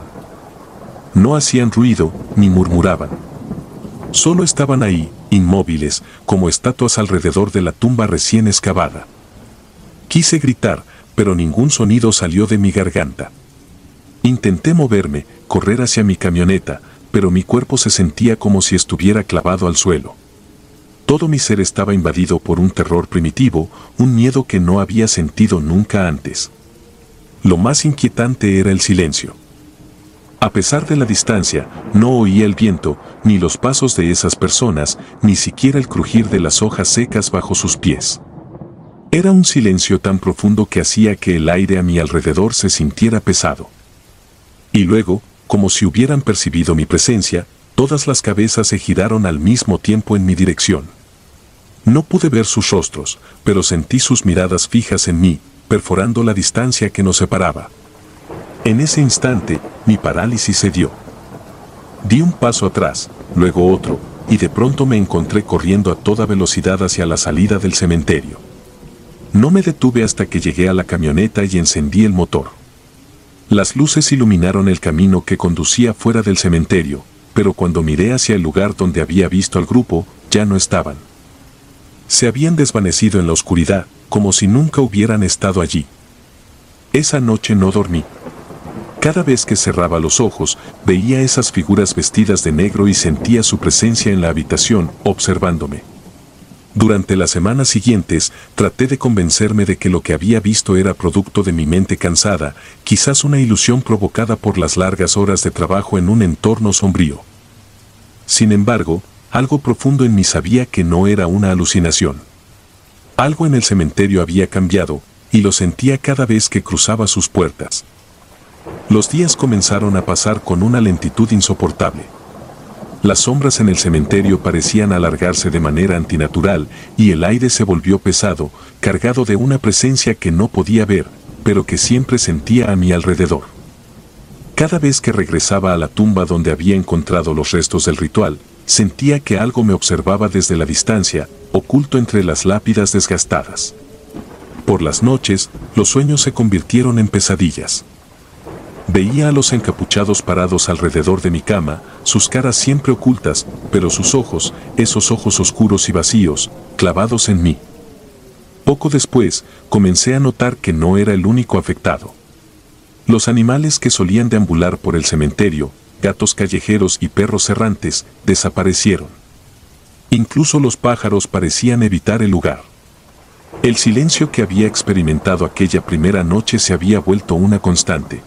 No hacían ruido, ni murmuraban. Solo estaban ahí, inmóviles, como estatuas alrededor de la tumba recién excavada. Quise gritar, pero ningún sonido salió de mi garganta. Intenté moverme, correr hacia mi camioneta, pero mi cuerpo se sentía como si estuviera clavado al suelo. Todo mi ser estaba invadido por un terror primitivo, un miedo que no había sentido nunca antes. Lo más inquietante era el silencio. A pesar de la distancia, no oía el viento, ni los pasos de esas personas, ni siquiera el crujir de las hojas secas bajo sus pies. Era un silencio tan profundo que hacía que el aire a mi alrededor se sintiera pesado. Y luego, como si hubieran percibido mi presencia, todas las cabezas se giraron al mismo tiempo en mi dirección. No pude ver sus rostros, pero sentí sus miradas fijas en mí, perforando la distancia que nos separaba. En ese instante, mi parálisis se dio. Di un paso atrás, luego otro, y de pronto me encontré corriendo a toda velocidad hacia la salida del cementerio. No me detuve hasta que llegué a la camioneta y encendí el motor. Las luces iluminaron el camino que conducía fuera del cementerio, pero cuando miré hacia el lugar donde había visto al grupo, ya no estaban. Se habían desvanecido en la oscuridad, como si nunca hubieran estado allí. Esa noche no dormí. Cada vez que cerraba los ojos, veía esas figuras vestidas de negro y sentía su presencia en la habitación, observándome. Durante las semanas siguientes, traté de convencerme de que lo que había visto era producto de mi mente cansada, quizás una ilusión provocada por las largas horas de trabajo en un entorno sombrío. Sin embargo, algo profundo en mí sabía que no era una alucinación. Algo en el cementerio había cambiado, y lo sentía cada vez que cruzaba sus puertas. Los días comenzaron a pasar con una lentitud insoportable. Las sombras en el cementerio parecían alargarse de manera antinatural y el aire se volvió pesado, cargado de una presencia que no podía ver, pero que siempre sentía a mi alrededor. Cada vez que regresaba a la tumba donde había encontrado los restos del ritual, sentía que algo me observaba desde la distancia, oculto entre las lápidas desgastadas. Por las noches, los sueños se convirtieron en pesadillas. Veía a los encapuchados parados alrededor de mi cama, sus caras siempre ocultas, pero sus ojos, esos ojos oscuros y vacíos, clavados en mí. Poco después, comencé a notar que no era el único afectado. Los animales que solían deambular por el cementerio, gatos callejeros y perros errantes, desaparecieron. Incluso los pájaros parecían evitar el lugar. El silencio que había experimentado aquella primera noche se había vuelto una constante.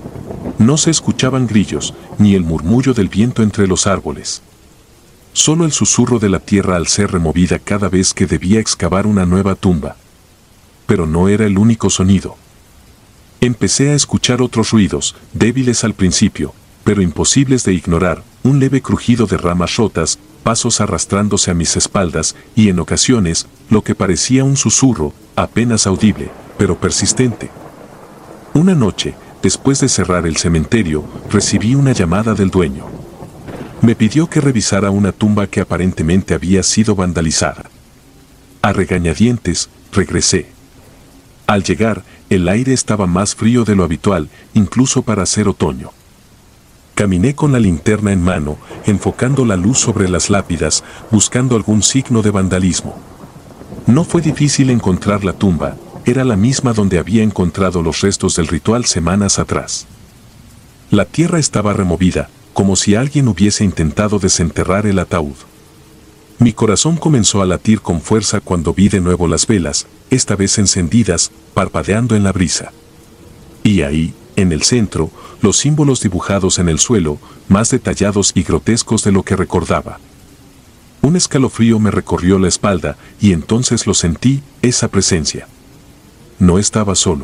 No se escuchaban grillos, ni el murmullo del viento entre los árboles. Solo el susurro de la tierra al ser removida cada vez que debía excavar una nueva tumba. Pero no era el único sonido. Empecé a escuchar otros ruidos, débiles al principio, pero imposibles de ignorar, un leve crujido de ramas rotas, pasos arrastrándose a mis espaldas, y en ocasiones, lo que parecía un susurro, apenas audible, pero persistente. Una noche, después de cerrar el cementerio, recibí una llamada del dueño. Me pidió que revisara una tumba que aparentemente había sido vandalizada. A regañadientes, regresé. Al llegar, el aire estaba más frío de lo habitual, incluso para ser otoño. Caminé con la linterna en mano, enfocando la luz sobre las lápidas, buscando algún signo de vandalismo. No fue difícil encontrar la tumba. Era la misma donde había encontrado los restos del ritual semanas atrás. La tierra estaba removida, como si alguien hubiese intentado desenterrar el ataúd. Mi corazón comenzó a latir con fuerza cuando vi de nuevo las velas, esta vez encendidas, parpadeando en la brisa. Y ahí, en el centro, los símbolos dibujados en el suelo, más detallados y grotescos de lo que recordaba. Un escalofrío me recorrió la espalda, y entonces lo sentí, esa presencia. No estaba solo.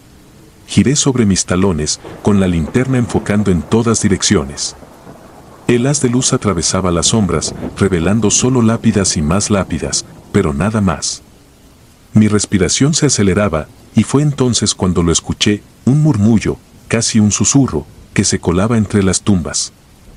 Giré sobre mis talones, con la linterna enfocando en todas direcciones. El haz de luz atravesaba las sombras, revelando solo lápidas y más lápidas, pero nada más. Mi respiración se aceleraba, y fue entonces cuando lo escuché, un murmullo, casi un susurro, que se colaba entre las tumbas.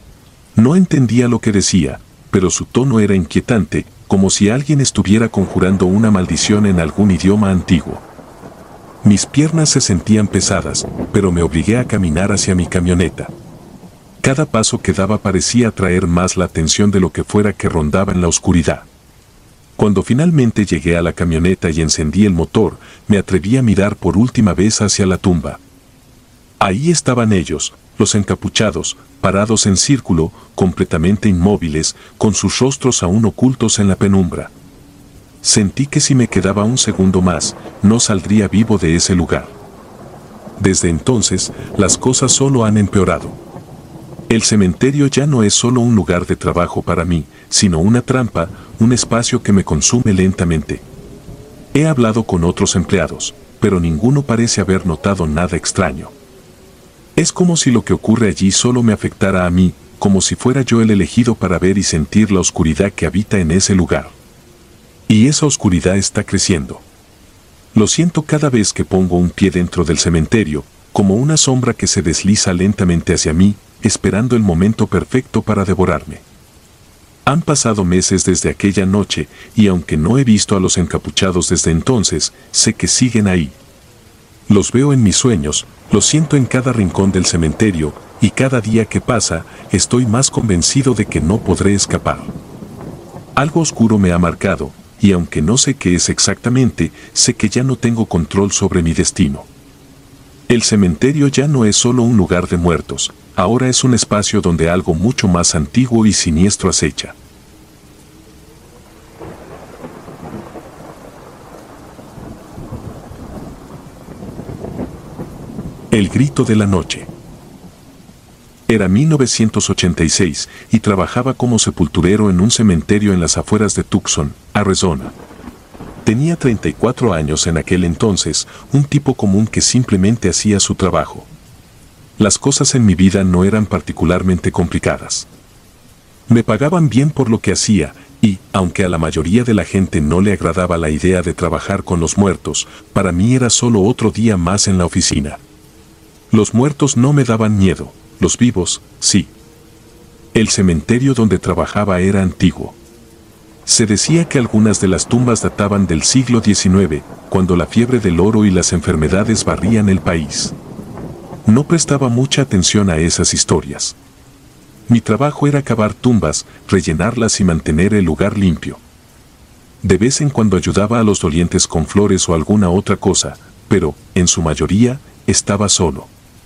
No entendía lo que decía, pero su tono era inquietante, como si alguien estuviera conjurando una maldición en algún idioma antiguo. Mis piernas se sentían pesadas, pero me obligué a caminar hacia mi camioneta. Cada paso que daba parecía atraer más la atención de lo que fuera que rondaba en la oscuridad. Cuando finalmente llegué a la camioneta y encendí el motor, me atreví a mirar por última vez hacia la tumba. Ahí estaban ellos, los encapuchados, parados en círculo, completamente inmóviles, con sus rostros aún ocultos en la penumbra. Sentí que si me quedaba un segundo más, no saldría vivo de ese lugar. Desde entonces, las cosas solo han empeorado. El cementerio ya no es solo un lugar de trabajo para mí, sino una trampa, un espacio que me consume lentamente. He hablado con otros empleados, pero ninguno parece haber notado nada extraño. Es como si lo que ocurre allí solo me afectara a mí, como si fuera yo el elegido para ver y sentir la oscuridad que habita en ese lugar. Y esa oscuridad está creciendo. Lo siento cada vez que pongo un pie dentro del cementerio, como una sombra que se desliza lentamente hacia mí, esperando el momento perfecto para devorarme. Han pasado meses desde aquella noche, y aunque no he visto a los encapuchados desde entonces, sé que siguen ahí. Los veo en mis sueños, los siento en cada rincón del cementerio, y cada día que pasa, estoy más convencido de que no podré escapar. Algo oscuro me ha marcado, y aunque no sé qué es exactamente, sé que ya no tengo control sobre mi destino. El cementerio ya no es solo un lugar de muertos, ahora es un espacio donde algo mucho más antiguo y siniestro acecha. El grito de la noche. Era mil novecientos ochenta y seis y trabajaba como sepulturero en un cementerio en las afueras de Tucson, Arizona. Tenía treinta y cuatro años en aquel entonces, un tipo común que simplemente hacía su trabajo. Las cosas en mi vida no eran particularmente complicadas. Me pagaban bien por lo que hacía, y, aunque a la mayoría de la gente no le agradaba la idea de trabajar con los muertos, para mí era solo otro día más en la oficina. Los muertos no me daban miedo, los vivos, sí. El cementerio donde trabajaba era antiguo. Se decía que algunas de las tumbas databan del siglo diecinueve, cuando la fiebre del oro y las enfermedades barrían el país. No prestaba mucha atención a esas historias. Mi trabajo era cavar tumbas, rellenarlas y mantener el lugar limpio. De vez en cuando ayudaba a los dolientes con flores o alguna otra cosa, pero, en su mayoría, estaba solo.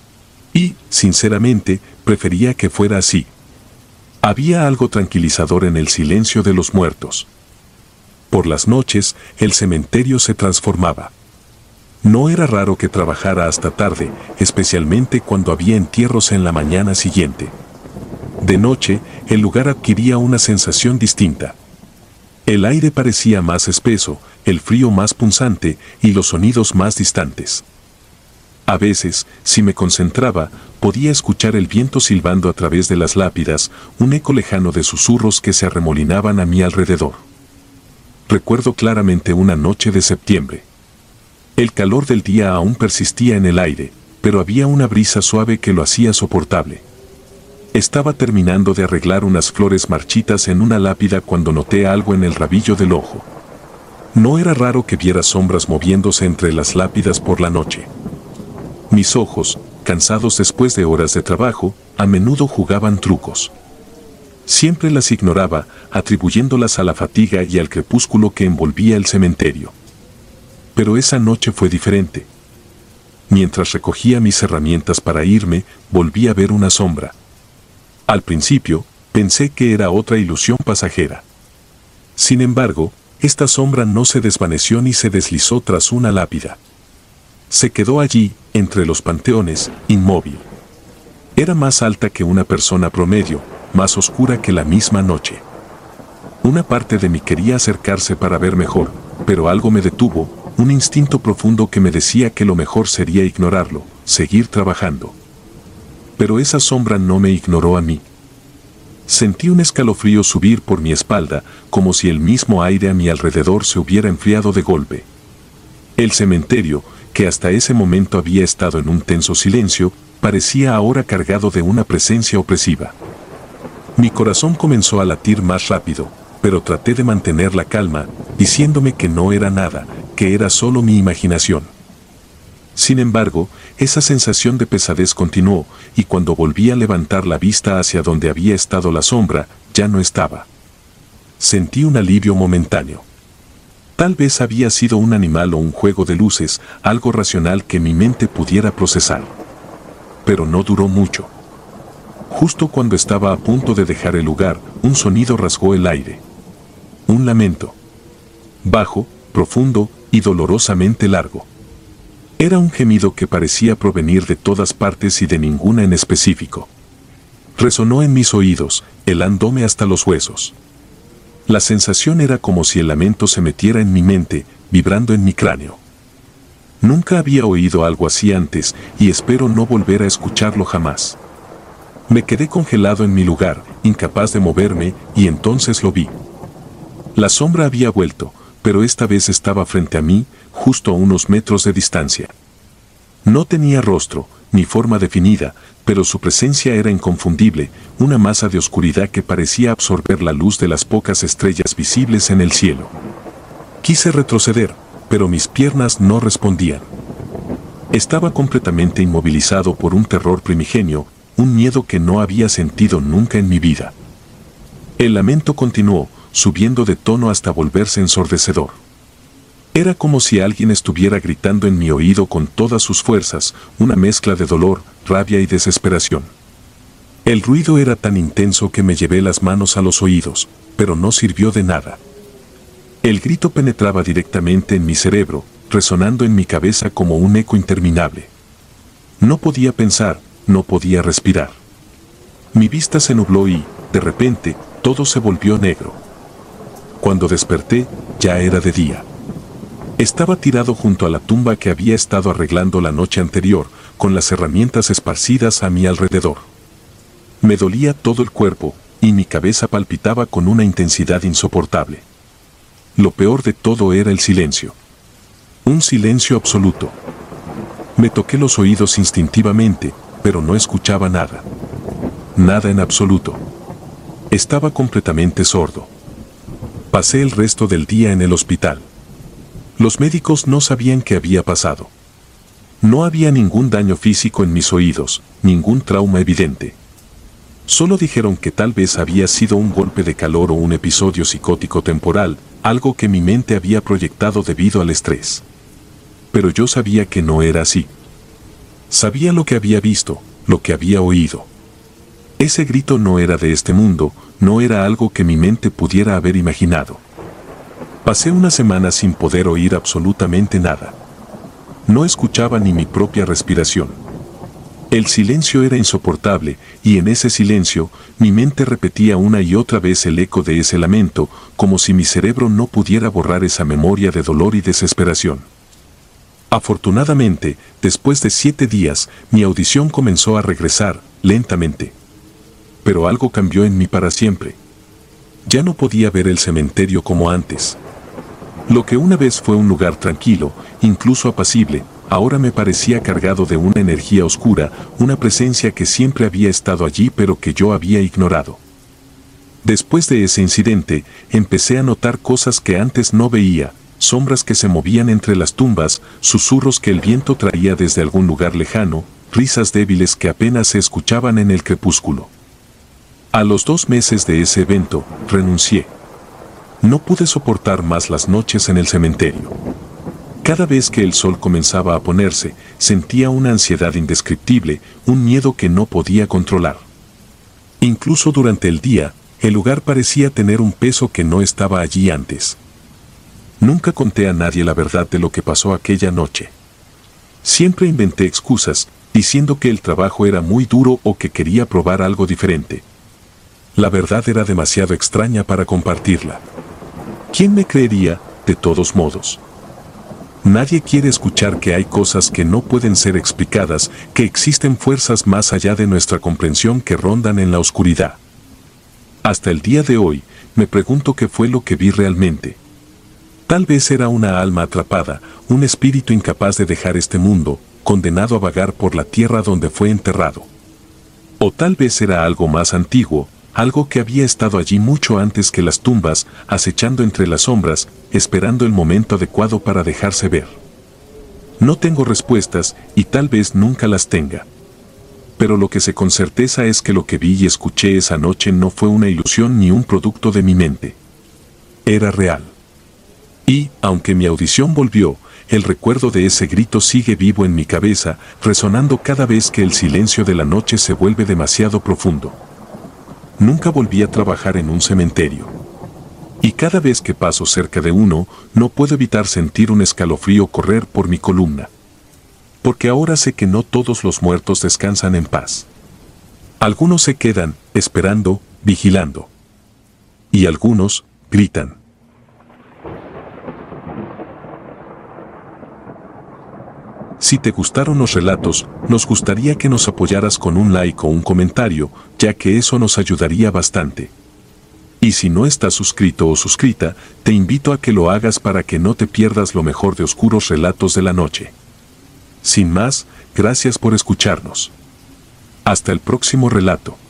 Y, sinceramente, prefería que fuera así. Había algo tranquilizador en el silencio de los muertos. Por las noches, el cementerio se transformaba. No era raro que trabajara hasta tarde, especialmente cuando había entierros en la mañana siguiente. De noche, el lugar adquiría una sensación distinta. El aire parecía más espeso, el frío más punzante y los sonidos más distantes. A veces, si me concentraba, podía escuchar el viento silbando a través de las lápidas, un eco lejano de susurros que se arremolinaban a mi alrededor. Recuerdo claramente una noche de septiembre. El calor del día aún persistía en el aire, pero había una brisa suave que lo hacía soportable. Estaba terminando de arreglar unas flores marchitas en una lápida cuando noté algo en el rabillo del ojo. No era raro que viera sombras moviéndose entre las lápidas por la noche. Mis ojos, cansados después de horas de trabajo, a menudo jugaban trucos. Siempre las ignoraba, atribuyéndolas a la fatiga y al crepúsculo que envolvía el cementerio. Pero esa noche fue diferente. Mientras recogía mis herramientas para irme, volví a ver una sombra. Al principio, pensé que era otra ilusión pasajera. Sin embargo, esta sombra no se desvaneció ni se deslizó tras una lápida. Se quedó allí, entre los panteones, inmóvil. Era más alta que una persona promedio, más oscura que la misma noche. Una parte de mí quería acercarse para ver mejor, pero algo me detuvo, un instinto profundo que me decía que lo mejor sería ignorarlo, seguir trabajando. Pero esa sombra no me ignoró a mí. Sentí un escalofrío subir por mi espalda, como si el mismo aire a mi alrededor se hubiera enfriado de golpe. El cementerio, que hasta ese momento había estado en un tenso silencio, parecía ahora cargado de una presencia opresiva. Mi corazón comenzó a latir más rápido, pero traté de mantener la calma, diciéndome que no era nada, que era solo mi imaginación. Sin embargo, esa sensación de pesadez continuó, y cuando volví a levantar la vista hacia donde había estado la sombra, ya no estaba. Sentí un alivio momentáneo. Tal vez había sido un animal o un juego de luces, algo racional que mi mente pudiera procesar. Pero no duró mucho. Justo cuando estaba a punto de dejar el lugar, un sonido rasgó el aire. Un lamento. Bajo, profundo y dolorosamente largo. Era un gemido que parecía provenir de todas partes y de ninguna en específico. Resonó en mis oídos, helándome hasta los huesos. La sensación era como si el lamento se metiera en mi mente, vibrando en mi cráneo. Nunca había oído algo así antes y espero no volver a escucharlo jamás. Me quedé congelado en mi lugar, incapaz de moverme, y entonces lo vi. La sombra había vuelto, pero esta vez estaba frente a mí, justo a unos metros de distancia. No tenía rostro, ni forma definida, pero su presencia era inconfundible, una masa de oscuridad que parecía absorber la luz de las pocas estrellas visibles en el cielo. Quise retroceder, pero mis piernas no respondían. Estaba completamente inmovilizado por un terror primigenio, un miedo que no había sentido nunca en mi vida. El lamento continuó, subiendo de tono hasta volverse ensordecedor. Era como si alguien estuviera gritando en mi oído con todas sus fuerzas, una mezcla de dolor, rabia y desesperación. El ruido era tan intenso que me llevé las manos a los oídos, pero no sirvió de nada. El grito penetraba directamente en mi cerebro, resonando en mi cabeza como un eco interminable. No podía pensar, no podía respirar. Mi vista se nubló y, de repente, todo se volvió negro. Cuando desperté, ya era de día. Estaba tirado junto a la tumba que había estado arreglando la noche anterior, con las herramientas esparcidas a mi alrededor. Me dolía todo el cuerpo, y mi cabeza palpitaba con una intensidad insoportable. Lo peor de todo era el silencio. Un silencio absoluto. Me toqué los oídos instintivamente, pero no escuchaba nada. Nada en absoluto. Estaba completamente sordo. Pasé el resto del día en el hospital. Los médicos no sabían qué había pasado. No había ningún daño físico en mis oídos, ningún trauma evidente. Solo dijeron que tal vez había sido un golpe de calor o un episodio psicótico temporal, algo que mi mente había proyectado debido al estrés. Pero yo sabía que no era así. Sabía lo que había visto, lo que había oído. Ese grito no era de este mundo, no era algo que mi mente pudiera haber imaginado. Pasé una semana sin poder oír absolutamente nada. No escuchaba ni mi propia respiración. El silencio era insoportable, y en ese silencio, mi mente repetía una y otra vez el eco de ese lamento, como si mi cerebro no pudiera borrar esa memoria de dolor y desesperación. Afortunadamente, después de siete días, mi audición comenzó a regresar, lentamente. Pero algo cambió en mí para siempre. Ya no podía ver el cementerio como antes. Lo que una vez fue un lugar tranquilo, incluso apacible, ahora me parecía cargado de una energía oscura, una presencia que siempre había estado allí pero que yo había ignorado. Después de ese incidente, empecé a notar cosas que antes no veía, sombras que se movían entre las tumbas, susurros que el viento traía desde algún lugar lejano, risas débiles que apenas se escuchaban en el crepúsculo. A los dos meses de ese evento, renuncié. No pude soportar más las noches en el cementerio. Cada vez que el sol comenzaba a ponerse, sentía una ansiedad indescriptible, un miedo que no podía controlar. Incluso durante el día, el lugar parecía tener un peso que no estaba allí antes. Nunca conté a nadie la verdad de lo que pasó aquella noche. Siempre inventé excusas, diciendo que el trabajo era muy duro o que quería probar algo diferente. La verdad era demasiado extraña para compartirla. ¿Quién me creería, de todos modos? Nadie quiere escuchar que hay cosas que no pueden ser explicadas, que existen fuerzas más allá de nuestra comprensión que rondan en la oscuridad. Hasta el día de hoy, me pregunto qué fue lo que vi realmente. Tal vez era una alma atrapada, un espíritu incapaz de dejar este mundo, condenado a vagar por la tierra donde fue enterrado. O tal vez era algo más antiguo, algo que había estado allí mucho antes que las tumbas, acechando entre las sombras, esperando el momento adecuado para dejarse ver. No tengo respuestas, y tal vez nunca las tenga. Pero lo que sé con certeza es que lo que vi y escuché esa noche no fue una ilusión ni un producto de mi mente. Era real. Y, aunque mi audición volvió, el recuerdo de ese grito sigue vivo en mi cabeza, resonando cada vez que el silencio de la noche se vuelve demasiado profundo. Nunca volví a trabajar en un cementerio. Y cada vez que paso cerca de uno, no puedo evitar sentir un escalofrío correr por mi columna. Porque ahora sé que no todos los muertos descansan en paz. Algunos se quedan, esperando, vigilando. Y algunos, gritan. Si te gustaron los relatos, nos gustaría que nos apoyaras con un like o un comentario, ya que eso nos ayudaría bastante. Y si no estás suscrito o suscrita, te invito a que lo hagas para que no te pierdas lo mejor de Oscuros Relatos de la Noche. Sin más, gracias por escucharnos. Hasta el próximo relato.